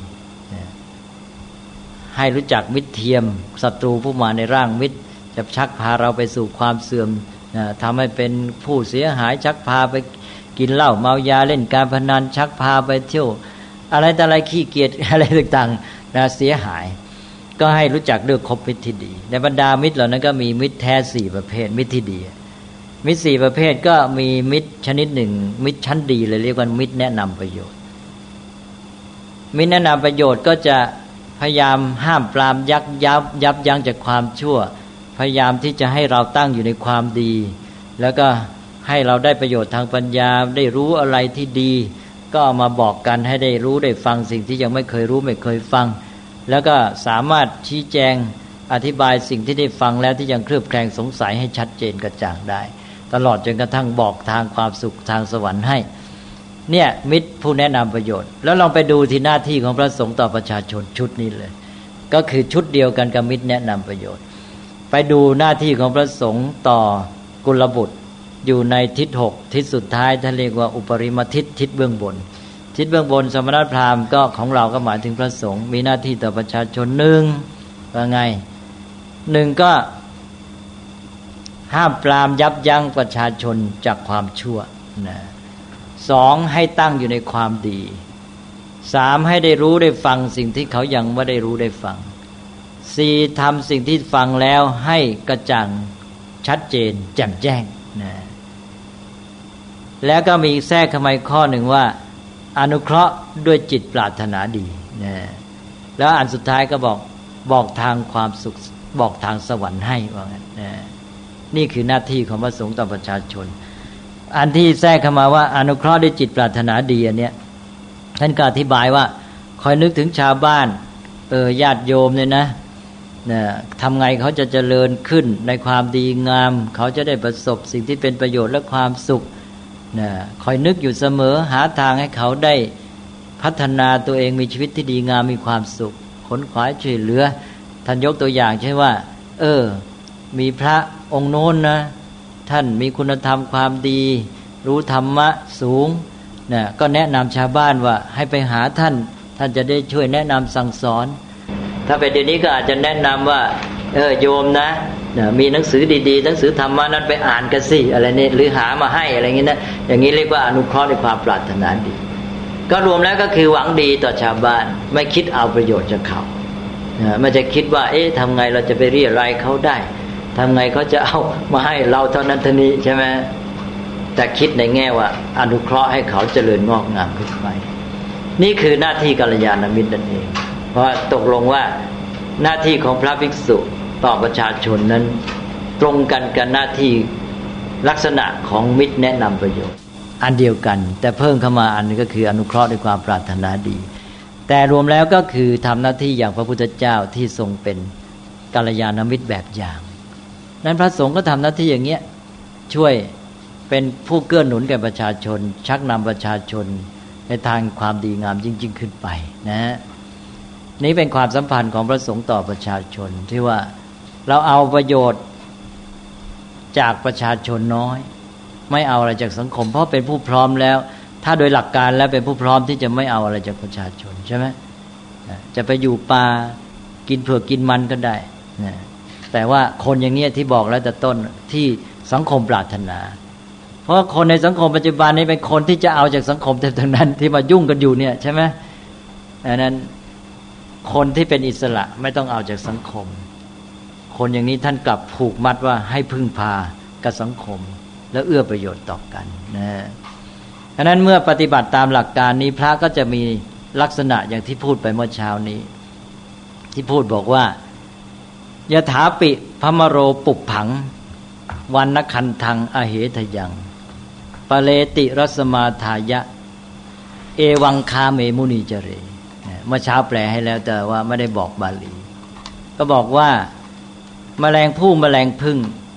S2: ๆให้รู้จักมิตรเทียมศัตรูผู้มาในร่างมิตรจะชักพาเราไปสู่ความเสื่อมทำให้เป็นผู้เสียหายชักพาไปกินเหล้าเมายาเล่นการพนันชักพาไปเที่ยวอะไรแต่อะไรขี้เกียจอะไรต่างๆเสียหายก็ให้รู้จักเลือกคบมิตรที่ดีในบรรดามิตรเหล่านั้นก็มีมิตรแท้4ประเภทมิตรที่ดีมิตร4ประเภทก็มีมิตรชนิดหนึ่งมิตรชั้นดีเลยเรียกว่ามิตรแนะนำประโยชน์มิตรแนะนำประโยชน์ก็จะพยายามห้ามปรามยับยั้งจากความชั่วพยายามที่จะให้เราตั้งอยู่ในความดีแล้วก็ให้เราได้ประโยชน์ทางปัญญาได้รู้อะไรที่ดีก็เอามาบอกกันให้ได้รู้ได้ฟังสิ่งที่ยังไม่เคยรู้ไม่เคยฟังแล้วก็สามารถชี้แจงอธิบายสิ่งที่ได้ฟังแล้วที่ยังเคลือบแคลงสงสัยให้ชัดเจนกระจ่างได้ตลอดจนกระทั่งบอกทางความสุขทางสวรรค์ให้เนี่ยมิตรผู้แนะนำประโยชน์แล้วลองไปดูที่หน้าที่ของพระสงฆ์ต่อประชาชนชุดนี้เลยก็คือชุดเดียวกันกับมิตรแนะนำประโยชน์ไปดูหน้าที่ของพระสงฆ์ต่อกุลบุตรอยู่ในทิศ6ทิศสุดท้ายท่านเรียกว่าอุปริมทิศทิศเบื้องบนทิศเบื้องบนสมณพราหมณ์ก็ของเราก็หมายถึงพระสงฆ์มีหน้าที่ต่อประชาชน1ว่าไง1ก็ห้ามปรามยับยั้งประชาชนจากความชั่วนะ2ให้ตั้งอยู่ในความดี3ให้ได้รู้ได้ฟังสิ่งที่เขายังไม่ได้รู้ได้ฟัง4ทำสิ่งที่ฟังแล้วให้กระจ่างชัดเจนแจ่มแจ้งนะแล้วก็มีแทรกเข้ามาข้อหนึ่งว่าอนุเคราะห์ด้วยจิตปรารถนาดีนะแล้วอันสุดท้ายก็บอกทางความสุขบอกทางสวรรค์ให้ว่างั้นนะนี่คือหน้าที่ของพระสงฆ์ต่อประชาชนอันที่แทรกเข้ามาว่าอนุเคราะห์ด้วยจิตปรารถนาดีอันเนี้ยท่านก็อธิบายว่าคอยนึกถึงชาวบ้านญาติโยมเนี่ยนะทำไงเขาจะเจริญขึ้นในความดีงามเขาจะได้ประสบสิ่งที่เป็นประโยชน์และความสุขคอยนึกอยู่เสมอหาทางให้เขาได้พัฒนาตัวเองมีชีวิตที่ดีงามมีความสุขขนขวายช่วยเหลือท่านยกตัวอย่างเช่นว่ามีพระองค์โน้นนะท่านมีคุณธรรมความดีรู้ธรรมะสูงก็แนะนำชาวบ้านว่าให้ไปหาท่านจะได้ช่วยแนะนำสั่งสอนถ้าเป็นเดี๋ยวนี้ก็อาจจะแนะนำว่าโยมนะมีหนังสือดีๆหนังสือธรรมะนั้นไปอ่านกันสิอะไรนี่หรือหามาให้อะไรอย่างนี้นะอย่างนี้เรียกว่าอนุเคราะห์ในความปรารถนาดีก็รวมแล้วก็คือหวังดีต่อชาวบ้านไม่คิดเอาประโยชน์จากเขาไม่จะคิดว่าทำไงเราจะไปเรียรายเขาได้ทำไงเขาจะเอามาให้เราเท่านั้นเท่านี้ใช่ไหมแต่คิดในแง่ว่าอนุเคราะห์ให้เขาเจริญงอกงามขึ้นไปนี่คือหน้าที่กัลยาณมิตรนั่นเองเพราะตกลงว่าหน้าที่ของพระภิกษุต่อประชาชนนั้นตรงกันกับหน้าที่ลักษณะของมิตรแนะนำประโยชน์อันเดียวกันแต่เพิ่มเข้ามาอันนึงก็คืออนุเคราะห์ด้วยความปรารถนาดีแต่รวมแล้วก็คือทำหน้าที่อย่างพระพุทธเจ้าที่ทรงเป็นกัลยาณมิตรแบบอย่างนั้นพระสงฆ์ก็ทำหน้าที่อย่างเงี้ยช่วยเป็นผู้เกื้อหนุนแก่ประชาชนชักนำประชาชนในทางความดีงามยิ่งขึ้นไปนะนี้เป็นความสัมพันธ์ของพระสงฆ์ต่อประชาชนที่ว่าเราเอาประโยชน์จากประชาชนน้อยไม่เอาอะไรจากสังคมเพราะเป็นผู้พร้อมแล้วถ้าโดยหลักการแล้วเป็นผู้พร้อมที่จะไม่เอาอะไรจากประชาชนใช่ไหมจะไปอยู่ป่ากินเผือกกินมันก็ได้แต่ว่าคนอย่างนี้ที่บอกแล้วแต่ต้นที่สังคมปรารถนาเพราะคนในสังคมปัจจุบันนี้เป็นคนที่จะเอาจากสังคมทั้งนั้นที่มายุ่งกันอยู่เนี่ยใช่ไหมดังนั้นคนที่เป็นอิสระไม่ต้องเอาจากสังคมคนอย่างนี้ท่านกลับผูกมัดว่าให้พึ่งพากับสังคมแล้วเอื้อประโยชน์ต่อกันนะดังนั้นเมื่อปฏิบัติตามหลักการนี้พระก็จะมีลักษณะอย่างที่พูดไปเมื่อเช้านี้ที่พูดบอกว่ายถาปิพมโรปุปผังวันนคันทังอเหทยังปะเลติรัสมาทายะเอวังคาเมมุนีเจเรเมื่อเช้าแปลให้แล้วแต่ว่าไม่ได้บอกบาลีก็บอกว่าแมลงผู้แมลงพึ่ง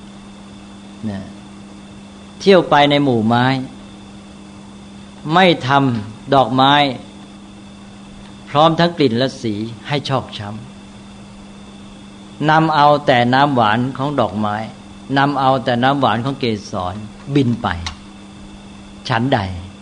S2: เที่ยวไปในหมู่ไม้ไม่ทำดอกไม้พร้อมทั้งกลิ่นและสีให้ชอกช้ำนำเอาแต่น้ำหวานของดอกไม้นำเอาแต่น้ำหวานของเกสรบินไปฉันใด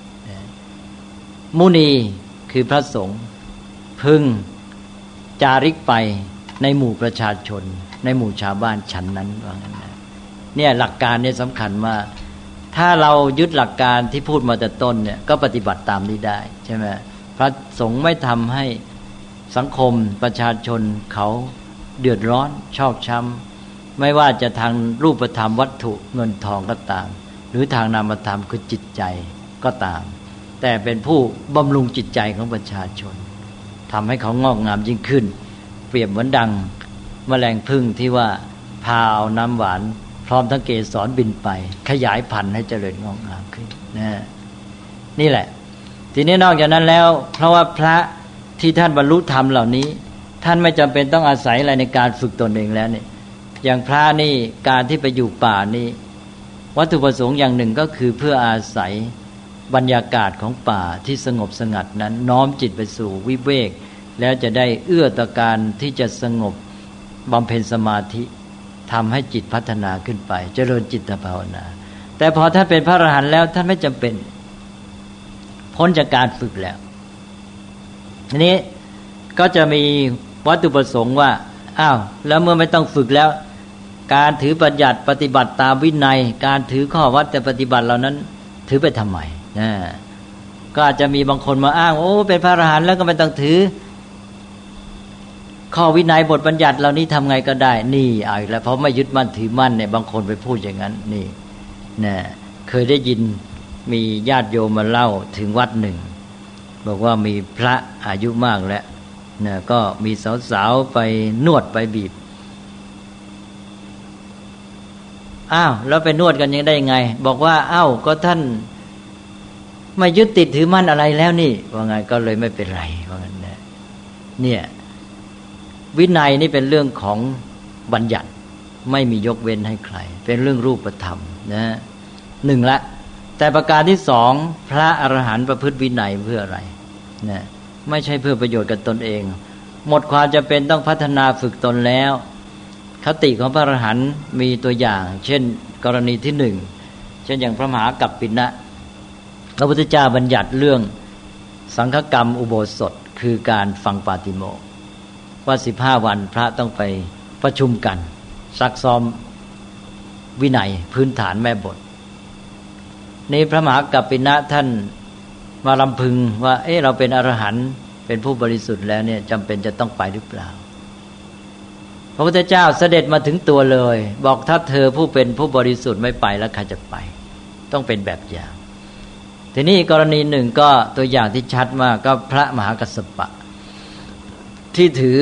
S2: มุนีคือพระสงฆ์พึงจาริกไปในหมู่ประชาชนในหมู่ชาวบ้านฉันนั้นว่างั้นนะเนี่ยหลักการเนี่ยสำคัญว่าถ้าเรายึดหลักการที่พูดมาแต่ต้นเนี่ยก็ปฏิบัติตามนี้ได้ใช่ไหมพระสงฆ์ไม่ทำให้สังคมประชาชนเขาเดือดร้อนชอกช้ำไม่ว่าจะทางรูปธรรมวัตถุเงินทองก็ตามหรือทางนามธรรมคือจิตใจก็ตามแต่เป็นผู้บำรุงจิตใจของประชาชนทำให้เขางอกงามยิ่งขึ้นเปรียบเหมือนดังแมลงผึ้งที่ว่าพาเอาน้ำหวานพร้อมทั้งเกสรบินไปขยายพันธุ์ให้เจริญงอกงามขึ้นนี่แหละทีนี้นอกจากนั้นแล้วเพราะว่าพระที่ท่านบรรลุธรรมเหล่านี้ท่านไม่จำเป็นต้องอาศัยอะไรในการฝึกตนเองแล้วเนี่ยอย่างพระนี่การที่ไปอยู่ป่านี่วัตถุประสงค์อย่างหนึ่งก็คือเพื่ออาศัยบรรยากาศของป่าที่สงบสงัดนั้นน้อมจิตไปสู่วิเวกแล้วจะได้เอื้อต่อการที่จะสงบบำเพ็ญสมาธิทำให้จิตพัฒนาขึ้นไปเจริญจิตภาวนาแต่พอท่านเป็นพระอรหันต์แล้วท่านไม่จำเป็นพ้นจากการฝึกแล้วทีนี้ก็จะมีวัตถุประสงค์ว่าอ้าวแล้วเมื่อไม่ต้องฝึกแล้วการถือบัญญัติปฏิบัติตามวินัยการถือข้อวัดแต่ปฏิบัติเหล่านั้นถือไปทำไมก็อาจจะมีบางคนมาอ้างโอ้เป็นพระอรหันต์แล้วก็ไม่ต้องถือข้อวินัยบทบัญญัติเหล่านี้ทำไงก็ได้นี่เอาอีกแล้วเพราะไม่ยึดมั่นถือมั่นเนี่ยบางคนไปพูดอย่างนั้นนี่นะเคยได้ยินมีญาติโยมมาเล่าถึงวัดหนึ่งบอกว่ามีพระอายุมากแล้วนะก็มีสาวๆไปนวดไปบีบอ้าวแล้วไปนวดกันยังได้ไงบอกว่าอ้าวก็ท่านไม่ยึดติดถือมั่นอะไรแล้วนี่ว่าไงก็เลยไม่เป็นไรว่างั้นนะเนี่ยวินัยนี่เป็นเรื่องของบัญญัติไม่มียกเว้นให้ใครเป็นเรื่องรูปธรรมนะหนึ่งละแต่ประการที่สองพระอรหันต์ประพฤติวินัยเพื่ออะไรนะไม่ใช่เพื่อประโยชน์กับตนเองหมดความจำเป็นต้องพัฒนาฝึกตนแล้วคติของพระอรหันต์มีตัวอย่างเช่นกรณีที่หนึ่งเช่นอย่างพระมหากัปปินะพระพุทธเจ้าบัญญัติเรื่องสังฆกรรมอุโบสถคือการฟังปาติโมกข์ว่า15 วันพระต้องไปประชุมกันซักซ้อมวินัยพื้นฐานแม่บทนี้พระมหากัปปินะท่านมาลำพึงว่าเราเป็นอรหันต์เป็นผู้บริสุทธิ์แล้วเนี่ยจำเป็นจะต้องไปหรือเปล่าพระพุทธเจ้าเสด็จมาถึงตัวเลยบอกถ้าเธอผู้เป็นผู้บริสุทธิ์ไม่ไปแล้วใครจะไปต้องเป็นแบบอย่างทีนี้กรณีหนึ่งก็ตัวอย่างที่ชัดมากก็พระมหากัสสปะที่ถือ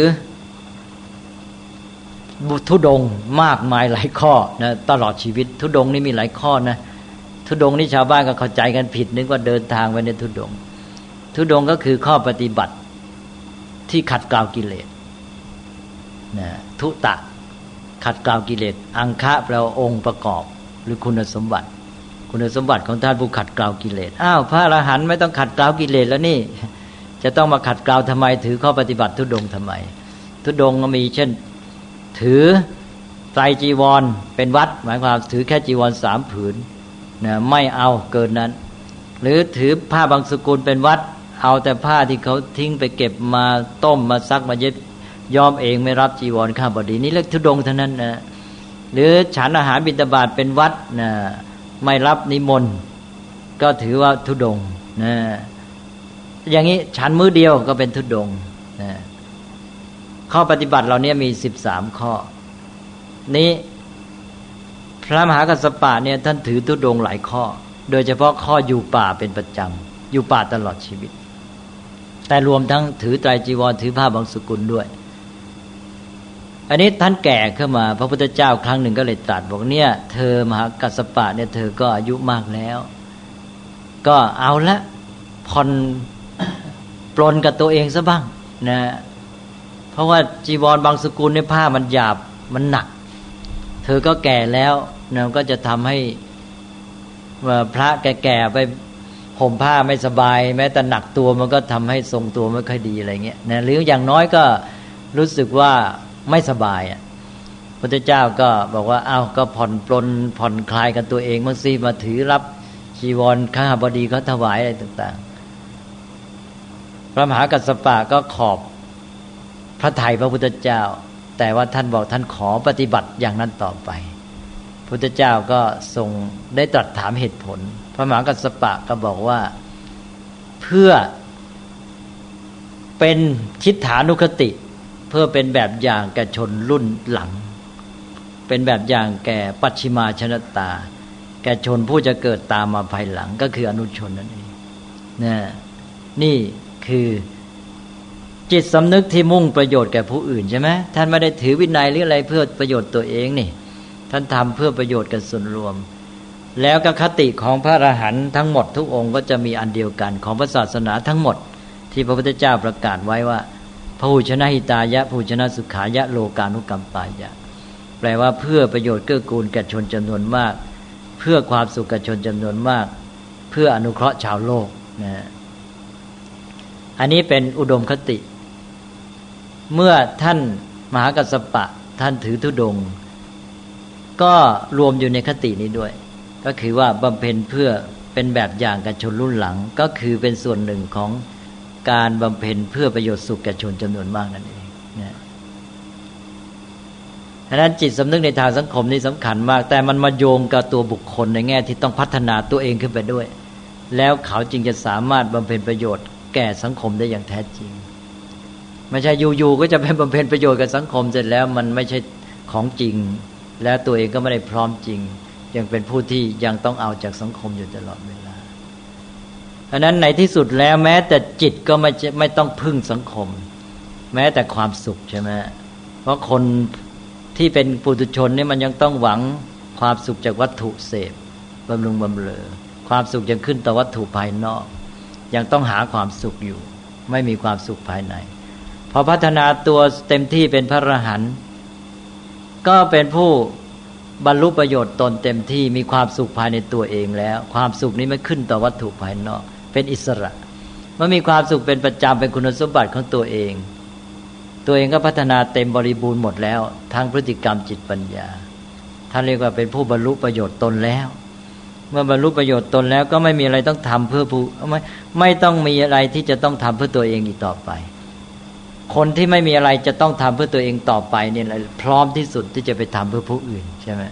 S2: ธุดงค์มากมายหลายข้อนะตลอดชีวิตธุดงค์นี่มีหลายข้อนะธุดงค์นี่ชาวบ้านก็เข้าใจกันผิดนึกว่าเดินทางไปในธุดงค์ธุดงค์ก็คือข้อปฏิบัติที่ขัดเกลากิเลสนะทุตะขัดเกลากิเลสอังคะแปลว่าองค์ประกอบหรือคุณสมบัติของท่านผู้ขัดเกลากิเลสอ้าวพระอรหันต์ไม่ต้องขัดเกลากิเลสแล้วนี่จะต้องมาขัดเกลาทำไมถือข้อปฏิบัติธุดงค์ทำไมธุดงค์ก็มีเช่นถือไตรจีวรเป็นวัดหมายความถือแค่จีวร3 ผืนนะไม่เอาเกินนั้นหรือถือผ้าบางสกุลเป็นวัดเอาแต่ผ้าที่เขาทิ้งไปเก็บมาต้มมาซักมาเย็บย้อมเองไม่รับจีวรข้าบดีนี่เรียกธุดงค์เท่านั้นนะหรือฉันอาหารบิณฑบาตเป็นวัดนะไม่รับนิมนต์ก็ถือว่าธุดงค์นะอย่างนี้ฉันมื้อเดียวก็เป็นธุดงค์นะข้อปฏิบัติเราเนี่ยมี13 ข้อนี้พระมหากัสสปะเนี่ยท่านถือธุดงค์หลายข้อโดยเฉพาะข้ออยู่ป่าเป็นประจำอยู่ป่าตลอดชีวิตแต่รวมทั้งถือไตรจีวรถือผ้าบางสกุลด้วยอันนี้ท่านแก่ขึ้นมาพระพุทธเจ้าครั้งหนึ่งก็เลยตรัสบอกเนี่ยเธอมหากัสสปะเนี่ยเธอก็อายุมากแล้วก็เอาละผ่อนปลนกับตัวเองซะบ้างนะเพราะว่าจีวรบางสกุลเนี่ยผ้ามันหยาบมันหนักเธอก็แก่แล้วนะก็จะทำให้พระแก่ๆไปห่มผ้าไม่สบายแม้แต่หนักตัวมันก็ทำให้ทรงตัวไม่ค่อยดีอะไรเงี้ยนะหรืออย่างน้อยก็รู้สึกว่าไม่สบายพุทธเจ้าก็บอกว่าอ้าวก็ผ่อนปลนผ่อนคลายกันตัวเองมั่งสิมาถือรับจีวรข้าบดีเขาถวายอะไรต่างๆพระมหากัสสปะก็ขอบพระทัยพระพุทธเจ้าแต่ว่าท่านบอกท่านขอปฏิบัติอย่างนั้นต่อไปพุทธเจ้าก็ทรงได้ตรัสถามเหตุผลพระมหากัสสปะก็บอกว่าเพื่อเป็นทิฏฐานุคติเพื่อเป็นแบบอย่างแก่ชนรุ่นหลังเป็นแบบอย่างแก่ปัจฉิมาชนตาแก่ชนผู้จะเกิดตามมาภายหลังก็คืออนุชนนั่นเองนี่คือจิตสำนึกที่มุ่งประโยชน์แก่ผู้อื่นใช่ไหมท่านไม่ได้ถือวินัยหรืออะไรเพื่อประโยชน์ตัวเองนี่ท่านทำเพื่อประโยชน์กับส่วนรวมแล้วก็คติของพระอรหันต์ทั้งหมดทุกองค์ก็จะมีอันเดียวกันของพระศาสนาทั้งหมดที่พระพุทธเจ้าประกาศไว้ว่าพหูชนะหิตายะพหูชนะสุขายะโลกานุกัมปายะแปลว่าเพื่อประโยชน์เกื้อกูลแก่ชนจำนวนมากเพื่อความสุขแก่ชนจำนวนมากเพื่ออนุเคราะห์ชาวโลกนะอันนี้เป็นอุดมคติเมื่อท่านมหากัสสปะท่านถือธุดงค์ก็รวมอยู่ในคตินี้ด้วยก็คือว่าบำเพ็ญเพื่อเป็นแบบอย่างกับชนรุ่นหลังก็คือเป็นส่วนหนึ่งของการบำเพ็ญเพื่อประโยชน์สุขแก่ชนจำนวนมากนั่นเองนะฉะนั้นจิตสำนึกในทางสังคมนี่สำคัญมากแต่มันมาโยงกับตัวบุคคลในแง่ที่ต้องพัฒนาตัวเองขึ้นไปด้วยแล้วเขาจึงจะสามารถบำเพ็ญประโยชน์แก่สังคมได้อย่างแท้จริงไม่ใช่อยู่ๆก็จะไปบำเพ็ญประโยชน์กับสังคมเสร็จแล้วมันไม่ใช่ของจริงและตัวเองก็ไม่ได้พร้อมจริงยังเป็นผู้ที่ยังต้องเอาจากสังคมอยู่ตลอดเวลาเพราะนั้นในที่สุดแล้วแม้แต่จิตก็ไม่ต้องพึ่งสังคมแม้แต่ความสุขใช่ไหมเพราะคนที่เป็นปุถุชนนี่มันยังต้องหวังความสุขจากวัตถุเสพบำรุงบำเรอความสุขยังขึ้นต่อวัตถุภายนอกยังต้องหาความสุขอยู่ไม่มีความสุขภายในพอพัฒนาตัวเต็มที่เป็นพระอรหันต์ก็เป็นผู้บรรลุประโยชน์ตนเต็มที่มีความสุขภายในตัวเองแล้วความสุขนี้ไม่ขึ้นต่อวัตถุภายนอกเป็นอิสระเมื่อมีความสุขเป็นประจำเป็นคุณสมบัติของตัวเองก็พัฒนาเต็มบริบูรณ์หมดแล้วทั้งพฤติกรรมจิตปัญญาท่านเรียกว่าเป็นผู้บรรลุประโยชน์ตนแล้วเมื่อบรรลุประโยชน์ตนแล้วก็ไม่มีอะไรต้องทำเพื่อผู้ไม่ต้องมีอะไรที่จะต้องทำเพื่อตัวเองอีกต่อไปคนที่ไม่มีอะไรจะต้องทำเพื่อตัวเองต่อไปเนี่ยพร้อมที่สุดที่จะไปทำเพื่อผู้อื่นใช่ไหม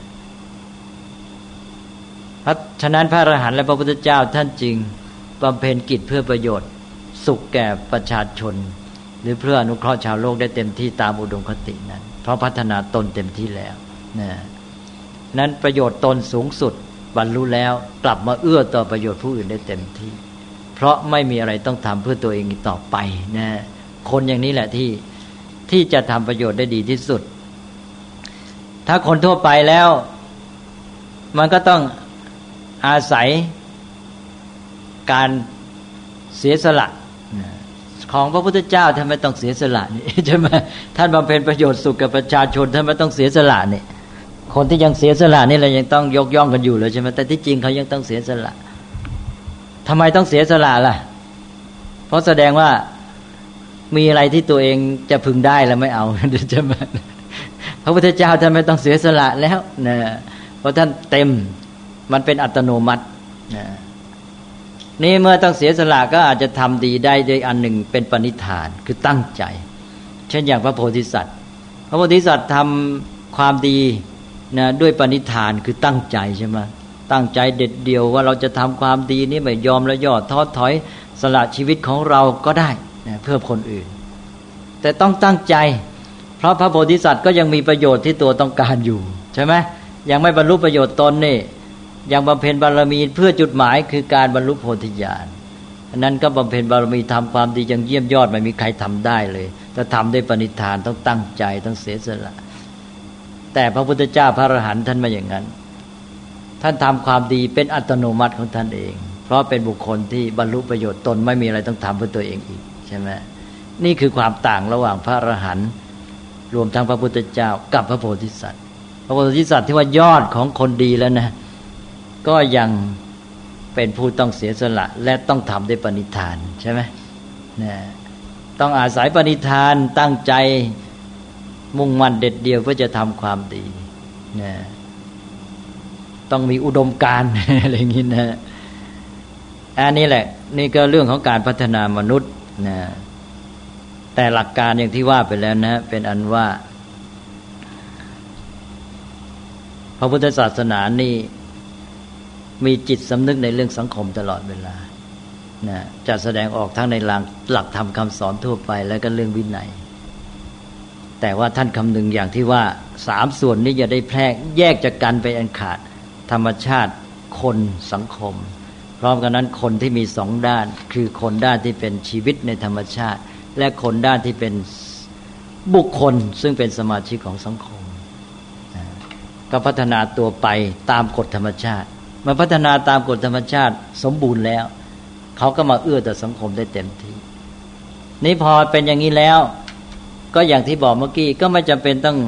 S2: เพราะฉะนั้นพระอรหันต์และพระพุทธเจ้าท่านจึงบำเพ็ญกิจเพื่อประโยชน์สุขแก่ประชาชนหรือเพื่ออนุเคราะห์ชาวโลกได้เต็มที่ตามอุดมคตินั้นเพราะพัฒนาตนเต็มที่แล้วนั้นประโยชน์ตนสูงสุดบรรลุแล้วกลับมาเอื้อต่อประโยชน์ผู้อื่นได้เต็มที่เพราะไม่มีอะไรต้องทำเพื่อตัวเองอีกต่อไปนะคนอย่างนี้แหละที่จะทำประโยชน์ได้ดีที่สุดถ้าคนทั่วไปแล้วมันก็ต้องอาศัยการเสียสละของพระพุทธเจ้าท่านไม่ต้องเสียสละนี่ใช่ไหมท่านบำเพ็ญประโยชน์สุขกับประชาชนท่านไม่ต้องเสียสละนี่คนที่ยังเสียสละนี่เรายังต้องยกย่องกันอยู่เลยใช่ไหมแต่ที่จริงเขายังต้องเสียสละทำไมต้องเสียสละล่ะเพราะแสดงว่ามีอะไรที่ตัวเองจะพึงได้แล้วไม่เอาใช่ไหมพระพุทธเจ้าท่านไม่ต้องเสียสละแล้วนะเพราะท่านเต็มมันเป็นอัตโนมัตินะนี่เมื่อต้องเสียสละก็อาจจะทำดีได้ด้วยอันหนึ่งเป็นปณิธานคือตั้งใจเช่นอย่างพระโพธิสัตว์ทำความดีนะด้วยปณิธานคือตั้งใจใช่ไหมตั้งใจเด็ดเดี่ยวว่าเราจะทำความดีนี้ไม่ยอมและย่อท้อถอยสละชีวิตของเราก็ได้เพื่อคนอื่นแต่ต้องตั้งใจเพราะพระโพธิสัตว์ก็ยังมีประโยชน์ที่ตัวต้องการอยู่ใช่ไหมยังไม่บรรลุประโยชน์ตนนี่ยังบำเพ็ญบารมีเพื่อจุดหมายคือการบรรลุโพธิญาณอันนั้นก็บำเพ็ญบารมีทำความดีอย่างเยี่ยมยอดไม่มีใครทำได้เลยแต่ทำด้วยปณิธานต้องตั้งใจต้องเสียสละแต่พระพุทธเจ้าพระอรหันต์ท่านไม่อย่างนั้นท่านทำความดีเป็นอัตโนมัติของท่านเองเพราะเป็นบุคคลที่บรรลุประโยชน์ตนไม่มีอะไรต้องทำเพื่อตัวเองอีกใช่ไหมนี่คือความต่างระหว่างพระอรหันต์รวมทั้งพระพุทธเจ้ากับพระโพธิสัตว์พระโพธิสัตว์ที่ว่ายอดของคนดีแล้วนะก็ยังเป็นผู้ต้องเสียสละและต้องทำด้วยปณิธานใช่ไหมนะต้องอาศัยปณิธานตั้งใจมุ่งมั่นเด็ดเดี่ยวเพื่อจะทำความดีนะต้องมีอุดมการณ์ อะไรอย่างนี้นะอันนี้แหละนี่ก็เรื่องของการพัฒนามนุษย์นะแต่หลักการอย่างที่ว่าไปแล้วนะเป็นอันว่าพระพุทธศาสนานี่มีจิตสำนึกในเรื่องสังคมตลอดเวลานะจะแสดงออกทั้งในหลักธรรมคำสอนทั่วไปแล้วก็เรื่องวินัยแต่ว่าท่านคำนึงอย่างที่ว่า3ส่วนนี้อย่าได้แพร่แยกจากกันไปอันขาดธรรมชาติคนสังคมพร้อมกันนั้นคนที่มี2ด้านคือคนด้านที่เป็นชีวิตในธรรมชาติและคนด้านที่เป็นบุคคลซึ่งเป็นสมาชิกของสังคมก็พัฒนาตัวไปตามกฎธรรมชาติเมื่อพัฒนาตามกฎธรรมชาติสมบูรณ์แล้วเขาก็มาเอื้อต่อสังคมได้เต็มที่นี่พอเป็นอย่างนี้แล้วก็อย่างที่บอกเมื่อกี้ก็ไม่จำเป็นต้อง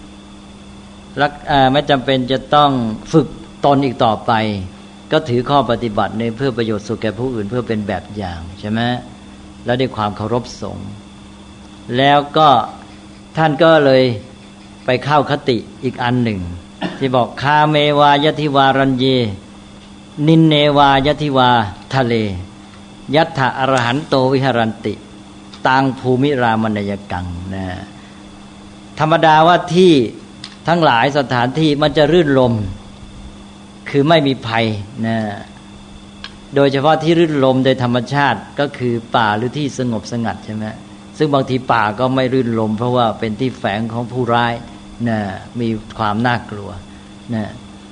S2: ไม่จำเป็นจะต้องฝึกตนอีกต่อไปก็ถือข้อปฏิบัติในเพื่อประโยชน์สุขแก่ผู้อื่นเพื่อเป็นแบบอย่างใช่ไหมแล้วด้วยความเคารพสงฆ์แล้วก็ท่านก็เลยไปเข้าคติอีกอันหนึ่งที่บอกคาเมวายทิวารัญเยนินเนวายทิวาทะเลยัตถะอรหันโตวิหรันติตังภูมิรามณยกังนะธรรมดาว่าที่ทั้งหลายสถานที่มันจะรื่นรมคือไม่มีภัยนะโดยเฉพาะที่รื่นรมโดยธรรมชาติก็คือป่าหรือที่สงบสงัดใช่ไหมซึ่งบางทีป่าก็ไม่รื่นรมเพราะว่าเป็นที่แฝงของผู้ร้ายนะมีความน่ากลัวนะ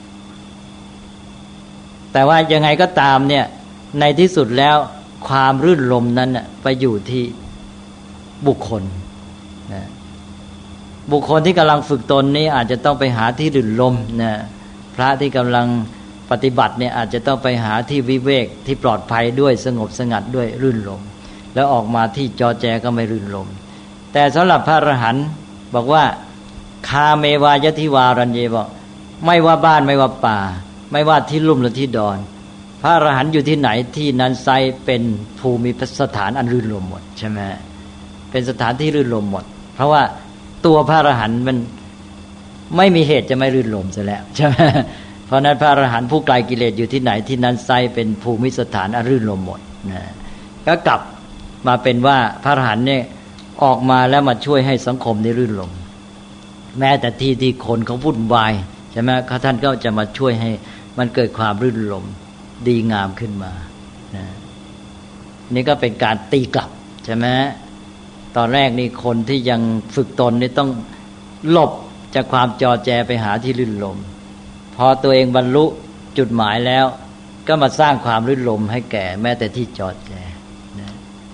S2: แต่ว่ายังไงก็ตามเนี่ยในที่สุดแล้วความรื่นรมนั้นไปอยู่ที่บุคคลนะบุคคลที่กำลังฝึกตนนี้อาจจะต้องไปหาที่รื่นรมนะพระที่กำลังปฏิบัติเนี่ยอาจจะต้องไปหาที่วิเวกที่ปลอดภัยด้วยสงบสงัดด้วยรื่นรมแล้วออกมาที่จอแจก็ไม่รื่นรมแต่สำหรับพระอรหันต์บอกว่าคาเมวายทิวารัญเยบอกไม่ว่าบ้านไม่ว่าป่าไม่ว่าที่ลุ่มหรือที่ดอนพระอรหันต์อยู่ที่ไหนที่นั้นไซเป็นภูมิสถานอันรื่นรมหมดใช่ไหมเป็นสถานที่รื่นรมหมดเพราะว่าตัวพระอรหันต์มันไม่มีเหตุจะไม่รื่นรมซะแล้วใช่ไหมเพราะนั้นพระอรหันต์ผู้ไกลกิเลสอยู่ที่ไหนที่นั้นไซเป็นภูมิสถานอันรื่นรมหมดนะก็กลับมาเป็นว่าพระอรหันต์เนี่ยออกมาแล้วมาช่วยให้สังคมได้รื่นรมแม้แต่ที่คนเขาวุ่นวายใช่ไหมท่านก็จะมาช่วยให้มันเกิดความรื่นรมดีงามขึ้นมานะนี่ก็เป็นการตีกลับใช่ไหมตอนแรกนี่คนที่ยังฝึกตนนี่ต้องหลบจากความจอแจไปหาที่รื่นรมพอตัวเองบรรลุจุดหมายแล้วก็มาสร้างความรื่นรมให้แก่แม้แต่ที่จอแจนะ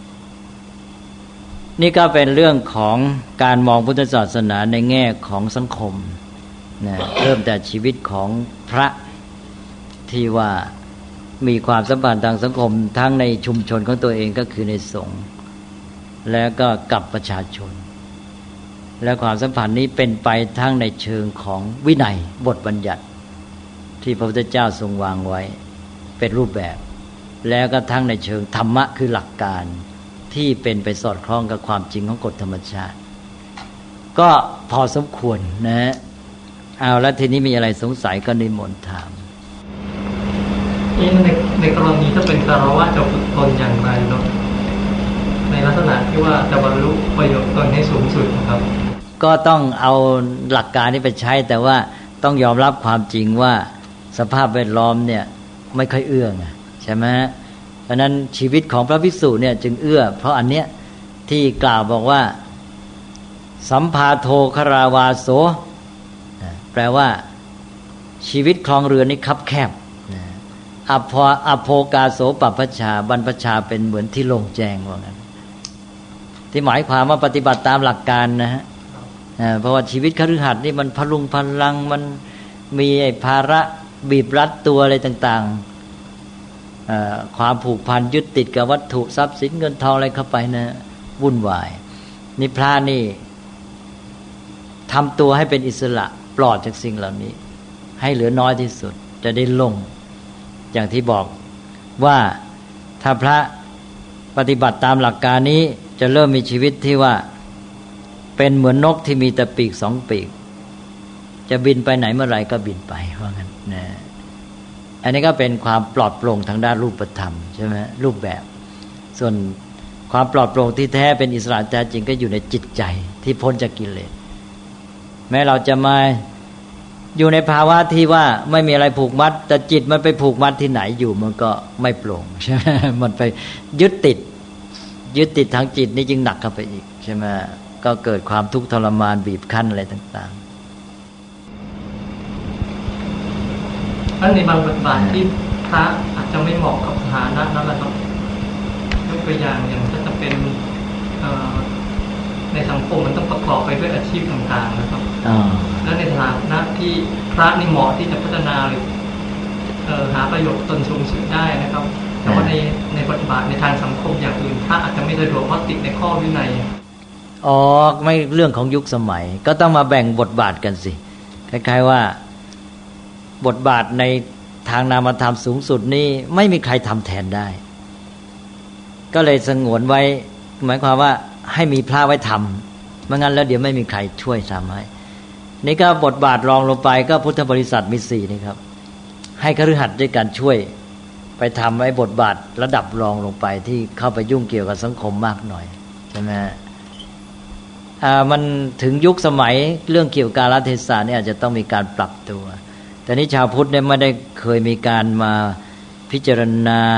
S2: นี่ก็เป็นเรื่องของการมองพุทธศาสนาในแง่ของสังคมนะเริ่มแต่ชีวิตของพระที่ว่ามีความสัมพันธ์ทางสังคมทั้งในชุมชนของตัวเองก็คือในสงฆ์แล้วก็กับประชาชนและความสัมพันธ์นี้เป็นไปทั้งในเชิงของวินัยบทบัญญัติที่พระพุทธเจ้าทรงวางไว้เป็นรูปแบบแล้วก็ทั้งในเชิงธรรมะคือหลักการที่เป็นไปสอดคล้องกับความจริงของกฎธรรมชาติก็พอสมควรนะเอาแล้วทีนี้มีอะไรสงสัยก็นิมนต์ถาม
S3: ในกรณีถ้าเป็นคารวะจะฝึกตนอย่างไรเนาะในลักษณะที่ว่าจะบรรลุประโยชน์ตนให้สูงสุดครับ
S2: ก็ต้องเอาหลักการนี้ไปใช้แต่ว่าต้องยอมรับความจริงว่าสภาพแวดล้อมเนี่ยไม่ค่อยเอื้อใช่ไหมเพราะนั้นชีวิตของพระภิกษุเนี่ยจึงเอื้อเพราะอันเนี้ยที่กล่าวบอกว่าสัมภาโทคาราวาโสแปลว่าชีวิตครองเรือนนี่คับแคบอโภกาโสปัปพชาบรรพชาเป็นเหมือนที่โล่งแจ้งว่างั้นที่หมายความว่าปฏิบัติตามหลักการนะฮะเพราะว่าชีวิตคฤหัสถ์นี่มันพลุงพลังมันมีไอ้ภาระบีบรัดตัวอะไรต่างๆความผูกพันยึดติดกับวัตถุทรัพย์สินเงินทองอะไรเข้าไปนะวุ่นวายนี่พระนี่ทำตัวให้เป็นอิสระปลอดจากสิ่งเหล่านี้ให้เหลือน้อยที่สุดจะได้ลงอย่างที่บอกว่าถ้าพระปฏิบัติตามหลักการนี้จะเริ่มมีชีวิตที่ว่าเป็นเหมือนนกที่มีแต่ปีก2 ปีกจะบินไปไหนเมื่อไหร่ก็บินไปว่างั้นนะอันนี้ก็เป็นความปลอดโปร่งทางด้านรูปธรรมใช่ไหมรูปแบบส่วนความปลอดโปร่งที่แท้เป็นอิสระแท้จริงก็อยู่ในจิตใจที่พ้นจากกิเลสแม้เราจะมาอยู่ในภาวะที่ว่าไม่มีอะไรผูกมัดแต่จิตมันไปผูกมัดที่ไหนอยู่มันก็ไม่โปร่งใช่ไหมมันไปยึดติดทางจิตนี่จึงหนักเข้าไปอีกใช่ไหมก็เกิดความทุกข์ทรมานบีบคั้นอะไรต่าง
S3: ๆแล้วในบางบทบาทที่พระอาจจะไม่เหมาะกับสถานะนั้นแหละครับยกตัวอย่างถ้าจะเป็นในสังคมมันต้องประกอบไปด้วยอาชีพต่างๆนะครับแล้วในฐานะที่พระนี่เหมาะที่จะพัฒนาหรือหาประโยชน์ตนสูงสุดได้นะครับแต่ว่าในบทบาทในทางสังคมอย่างอื่นพระอาจจะไม่สะดวกเพราะติดในข้อวินัย
S2: ไม่เรื่องของยุคสมัยก็ต้องมาแบ่งบทบาทกันสิคล้ายๆว่าบทบาทในทางนามธรรมสูงสุดนี่ไม่มีใครทำแทนได้ก็เลยสงวนไว้หมายความว่าให้มีพระไว้ทำไม่งั้นแล้วเดี๋ยวไม่มีใครช่วยทำให้นี่ก็บทบาทรองลงไปก็พุทธบริษัทมี4นี่ครับให้คฤหัสถ์ด้วยการช่วยไปทำไว้บทบาทระดับรองลงไปที่เข้าไปยุ่งเกี่ยวกับสังคมมากหน่อยใช่ไหมมันถึงยุคสมัยเรื่องเกี่ยวกับกาลเทศะเนี่ยอาจจะต้องมีการปรับตัวแต่นี้ชาวพุทธเนี่ยไม่ได้เคยมีการมาพิจารณา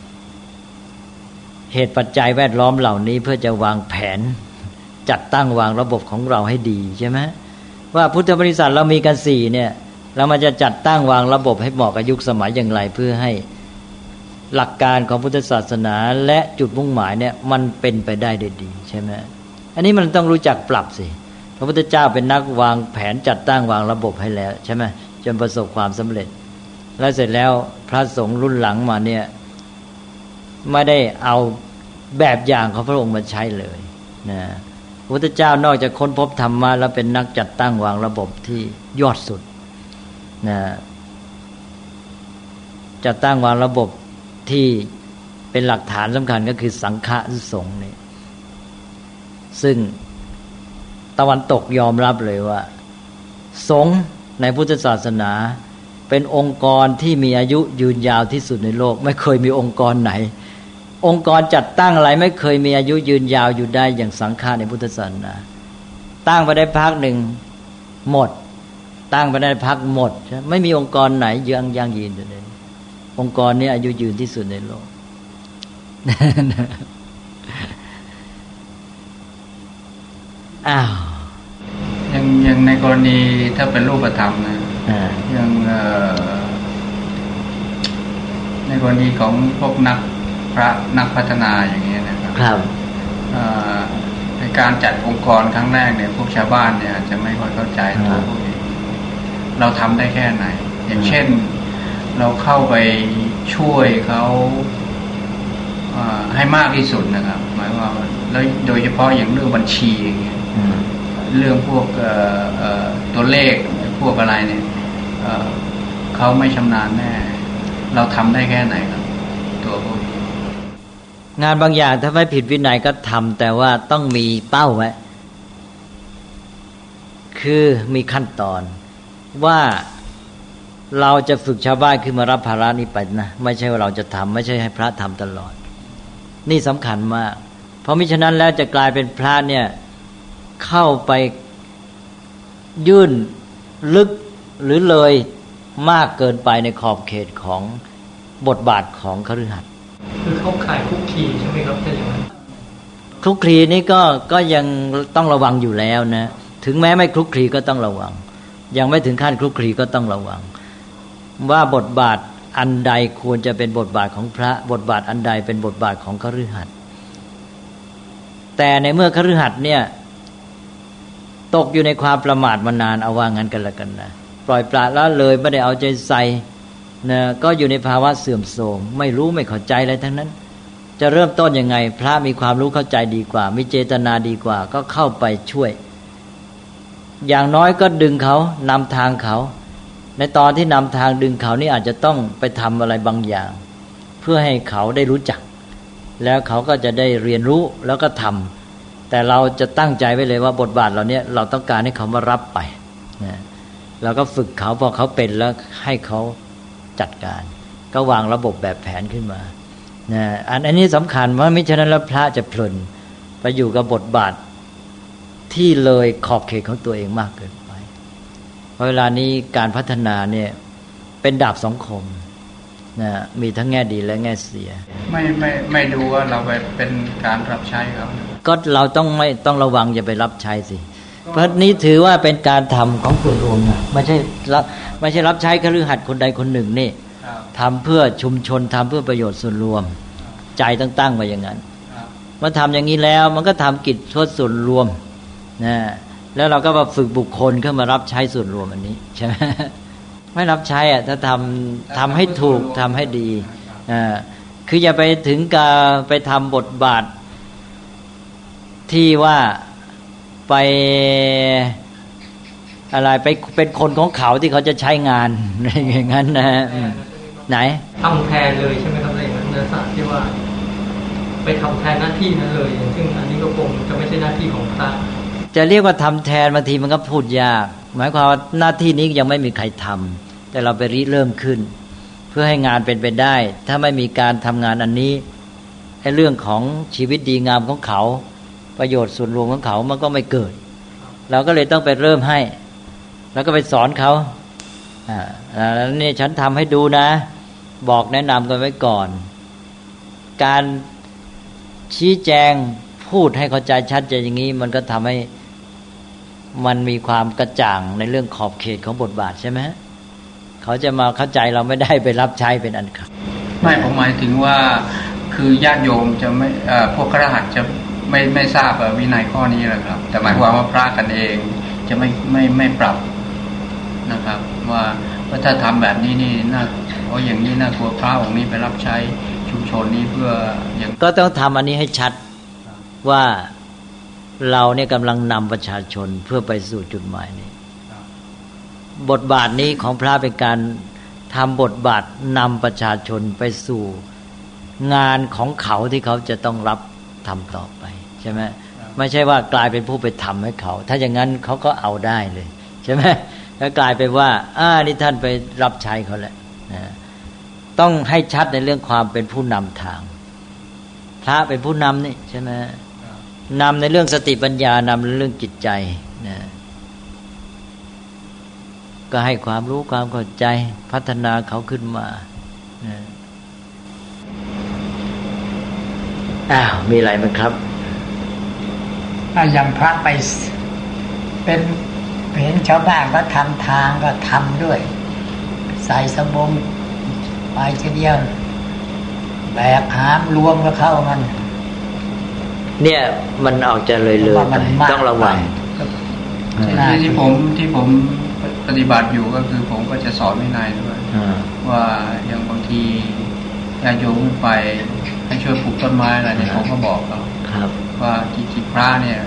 S2: เหตุปัจจัยแวดล้อมเหล่านี้เพื่อจะวางแผนจัดตั้งวางระบบของเราให้ดีใช่ไหมว่าพุทธบริษัทเรามีกัน4เนี่ยเรามาจะจัดตั้งวางระบบให้เหมาะกับยุคสมัยอย่างไรเพื่อให้หลักการของพุทธศาสนาและจุดมุ่งหมายเนี่ยมันเป็นไปได้ดีใช่ไหมอันนี้มันต้องรู้จักปรับสิพระพุทธเจ้าเป็นนักวางแผนจัดตั้งวางระบบให้แล้วใช่ไหมจนประสบความสำเร็จแล้วเสร็จแล้วพระสงฆ์รุ่นหลังมาเนี่ยไม่ได้เอาแบบอย่างของพระองค์มาใช้เลยนะพระพุทธเจ้านอกจากค้นพบธรรมะแล้วเป็นนักจัดตั้งวางระบบที่ยอดสุดนะจัดตั้งวางระบบที่เป็นหลักฐานสำคัญก็คือสังฆะสงฆ์นี่ซึ่งตะวันตกยอมรับเลยว่าสงฆ์ในพุทธศาสนาเป็นองค์กรที่มีอายุยืนยาวที่สุดในโลกไม่เคยมีองค์กรไหนองค์กรจัดตั้งอะไรไม่เคยมีอายุยืนยาวอยู่ได้อย่างสังฆะในพุทธศาสนาตั้งไปได้พักหนึ่งหมดตั้งไปได้พักหมดไม่มีองค์กรไหนยั่งยืนเลยองค์กรนี้อายุยืนที่สุดในโลกอ้าว
S4: ยังในกรณีถ้าเป็นรูปธรรมนะยังในกรณีของพวกนักพัฒนาอย่างนี้นะครับในการจัดองค์กรครั้งแรกเนี่ยพวกชาวบ้านเนี่ยอาจจะไม่ค่อยเข้าใจตัวพวกนี้เราทำได้แค่ไหนอย่างเช่นเราเข้าไปช่วยเขาให้มากที่สุดนะครับหมายว่าแล้วโดยเฉพาะอย่างเรื่องบัญชีอย่างเงี้ยเรื่องพวกตัวเลขพวกอะไรเนี่ยเขาไม่ชำนาญแน่เราทำได้แค่ไหนครับตัวพวกนี้
S2: งานบางอย่างถ้าไม่ผิดวินัยก็ทำแต่ว่าต้องมีเป้าไว้คือมีขั้นตอนว่าเราจะฝึกชาวบ้านขึ้นมารับภาระนี้ไปนะไม่ใช่ว่าเราจะทำไม่ใช่ให้พระทำตลอดนี่สำคัญมากเพราะมิฉะนั้นแล้วจะกลายเป็นพระเนี่ยเข้าไปยื่นลึกหรือเลยมากเกินไปในขอบเขตของบทบาทของคฤหัสถ์
S3: คือเข้าข่ายคุกคีใช่ไหมครับถ้าอย่างนั้น
S2: คลุกคลีนี่ก็ยังต้องระวังอยู่แล้วนะถึงแม้ไม่คลุกคลีก็ต้องระวังยังไม่ถึงขั้นคลุกคลีก็ต้องระวังว่าบทบาทอันใดควรจะเป็นบทบาทของพระบทบาทอันใดเป็นบทบาทของคฤหัสถ์แต่ในเมื่อคฤหัสถ์เนี่ยตกอยู่ในความประมาทมานานเอาว่างั้นกันละกันนะปล่อยปละละเลยไม่ได้เอาใจใส่นะก็อยู่ในภาวะเสื่อมโทรมไม่รู้ไม่เข้าใจอะไรทั้งนั้นจะเริ่มต้นยังไงพระมีความรู้เข้าใจดีกว่ามีเจตนาดีกว่าก็เข้าไปช่วยอย่างน้อยก็ดึงเขานำทางเขาในตอนที่นำทางดึงเขานี่อาจจะต้องไปทำอะไรบางอย่างเพื่อให้เขาได้รู้จักแล้วเขาก็จะได้เรียนรู้แล้วก็ทำแต่เราจะตั้งใจไว้เลยว่าบทบาทเราเนี่ยเราต้องการให้เขามารับไปนะเราก็ฝึกเขาพอเขาเป็นแล้วให้เขาจัดการก็วางระบบแบบแผนขึ้นมานะอันนี้สำคัญว่ามิฉะนั้นแล้วพระจะเพลินไปอยู่กับบทบาทที่เลยขอบเขตของตัวเองมากเกินไปเพราะเวลานี้การพัฒนาเนี่ยเป็นดาบสองคมนะมีทั้งแง่ดีและแง่เสีย
S4: ไม่ดูว่าเราไปเป็นการรับใช้ครับ
S2: ก็เราต้องระวังอย่าไปรับใช้สิเพราะนี้ถือว่าเป็นการทำของส่วนรวมนะไม่ใช่รับใช้คฤหัสถ์คนใดคนหนึ่งนี่ทำเพื่อชุมชนทำเพื่อประโยชน์ส่วนรวมใจตั้งไว้อย่างนั้นมาทำอย่างนี้แล้วมันก็ทำกิจทั่วส่วนรวมนะแล้วเราก็มาฝึกบุคคลเข้ามารับใช้ส่วนรวมอันนี้ใช่ไหมไม่รับใช้อ่ะถ้าทำให้ถูกทำให้ดีคืออย่าไปถึงกับไปทำบทบาทที่ว่าไปอะไรไปเป็นคนของเขาที่เขาจะใช้งานอย่างนั้นนะไหน
S3: ทำแทนเลยใช่ไหมครับในเนื้อสารที่ว่าไปทำแทนหน้าที่นั้นเลยซึ่งอันนี้ก็คงจะไม่ใช่หน้าที่ของพระ
S2: จะเรียกว่าทำแทนบางทีมันก็พูดยากหมายความว่าหน้าที่นี้ยังไม่มีใครทำแต่เราไปริเริ่มขึ้นเพื่อให้งานเป็นไปได้ถ้าไม่มีการทำงานอันนี้ให้เรื่องของชีวิตดีงามของเขาประโยชน์ส่วนรวมของเขามันก็ไม่เกิดเราก็เลยต้องไปเริ่มให้แล้วก็ไปสอนเขาแล้วนี่ฉันทำให้ดูนะบอกแนะนำกันไว้ก่อนการชี้แจงพูดให้เข้าใจชัดเจนอย่างนี้มันก็ทำให้มันมีความกระจ่างในเรื่องขอบเขตของบทบาทใช่ไหมเขาจะมาเข้าใจเราไม่ได้ไปรับใช้เป็นอันขาด
S4: ไม่ผมหมายถึงว่าคือญาติโยมจะไม่พวกคฤหัสถ์จะไม่ทราบวินัยข้อนี้แหละครับแต่หมายความว่าพระกันเองจะไม่ปรับนะครับว่าถ้าทำแบบนี้นี่น่าอย่างนี้น่ากลัวพระองค์นี้ไปรับใช้ชุมชนนี้เพื่ออย่าง
S2: ก็ต้องทำอันนี้ให้ชัดว่าเราเนี่ยกำลังนำประชาชนเพื่อไปสู่จุดหมายนี้บทบาทนี้ของพระเป็นการทำบทบาทนำประชาชนไปสู่งานของเขาที่เขาจะต้องรับทำต่อไปใช่ไหมไม่ใช่ว่ากลายเป็นผู้ไปทำให้เขาถ้าอย่างนั้นเขาก็เอาได้เลยใช่ไหมแล้วกลายเป็นว่านี่ท่านไปรับใช้เขาแหละนะต้องให้ชัดในเรื่องความเป็นผู้นำทางพระเป็นผู้นำนี่ใช่ไหมนำในเรื่องสติปัญญานำในเรื่องจิตใจนะก็ให้ความรู้ความเข้าใจพัฒนาเขาขึ้นมามีอะไรไหมครับ
S5: อย่างพระไปเป็นเห็นชาวบ้านก็ทำทางก็ทำด้วยใส่สบงไปทีเดียวแบกหามรวมก็เข้ามัน
S2: เนี่ยมันออกจะเลยต้องระวัง
S4: ที่ผมปฏิบัติอยู่ก็คือผมก็จะสอนวินัยด้วยว่าอย่างบางทีญาติโยมไปให้ช่วยปลูกต้นไม้อะไรเนี่ยผมก็บอกเขาว่ากิจพระเนี่ย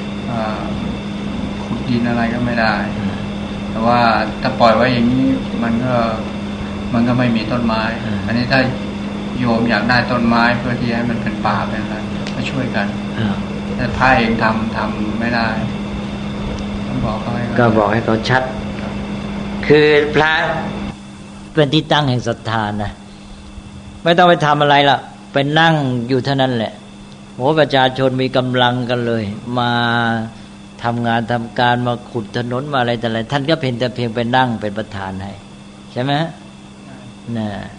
S4: ขุดดินอะไรก็ไม่ได้แต่ว่าถ้าปล่อยไว้อย่างนี้มันก็ไม่มีต้นไม้อันนี้ถ้าโยมอยากได้ต้นไม้เพื่อที่ให้มันเป็นป่าเป็นอะไรก็ช่วยกันแต่พระเองทำไม่ได้ต้องบอกเขา
S2: ก็บอกให้เขาชัดคือพระเป็นที่ตั้งแห่งศรัทธานะไม่ต้องไปทำอะไรล่ะไปนั่งอยู่เท่านั้นแหละโหประชาชนมีกำลังกันเลยมาทำงานทำการมาขุดถนนมาอะไรแต่อะไรท่านก็เพียงไปนั่งเป็นประธานให้ใช่ไหมน่ะ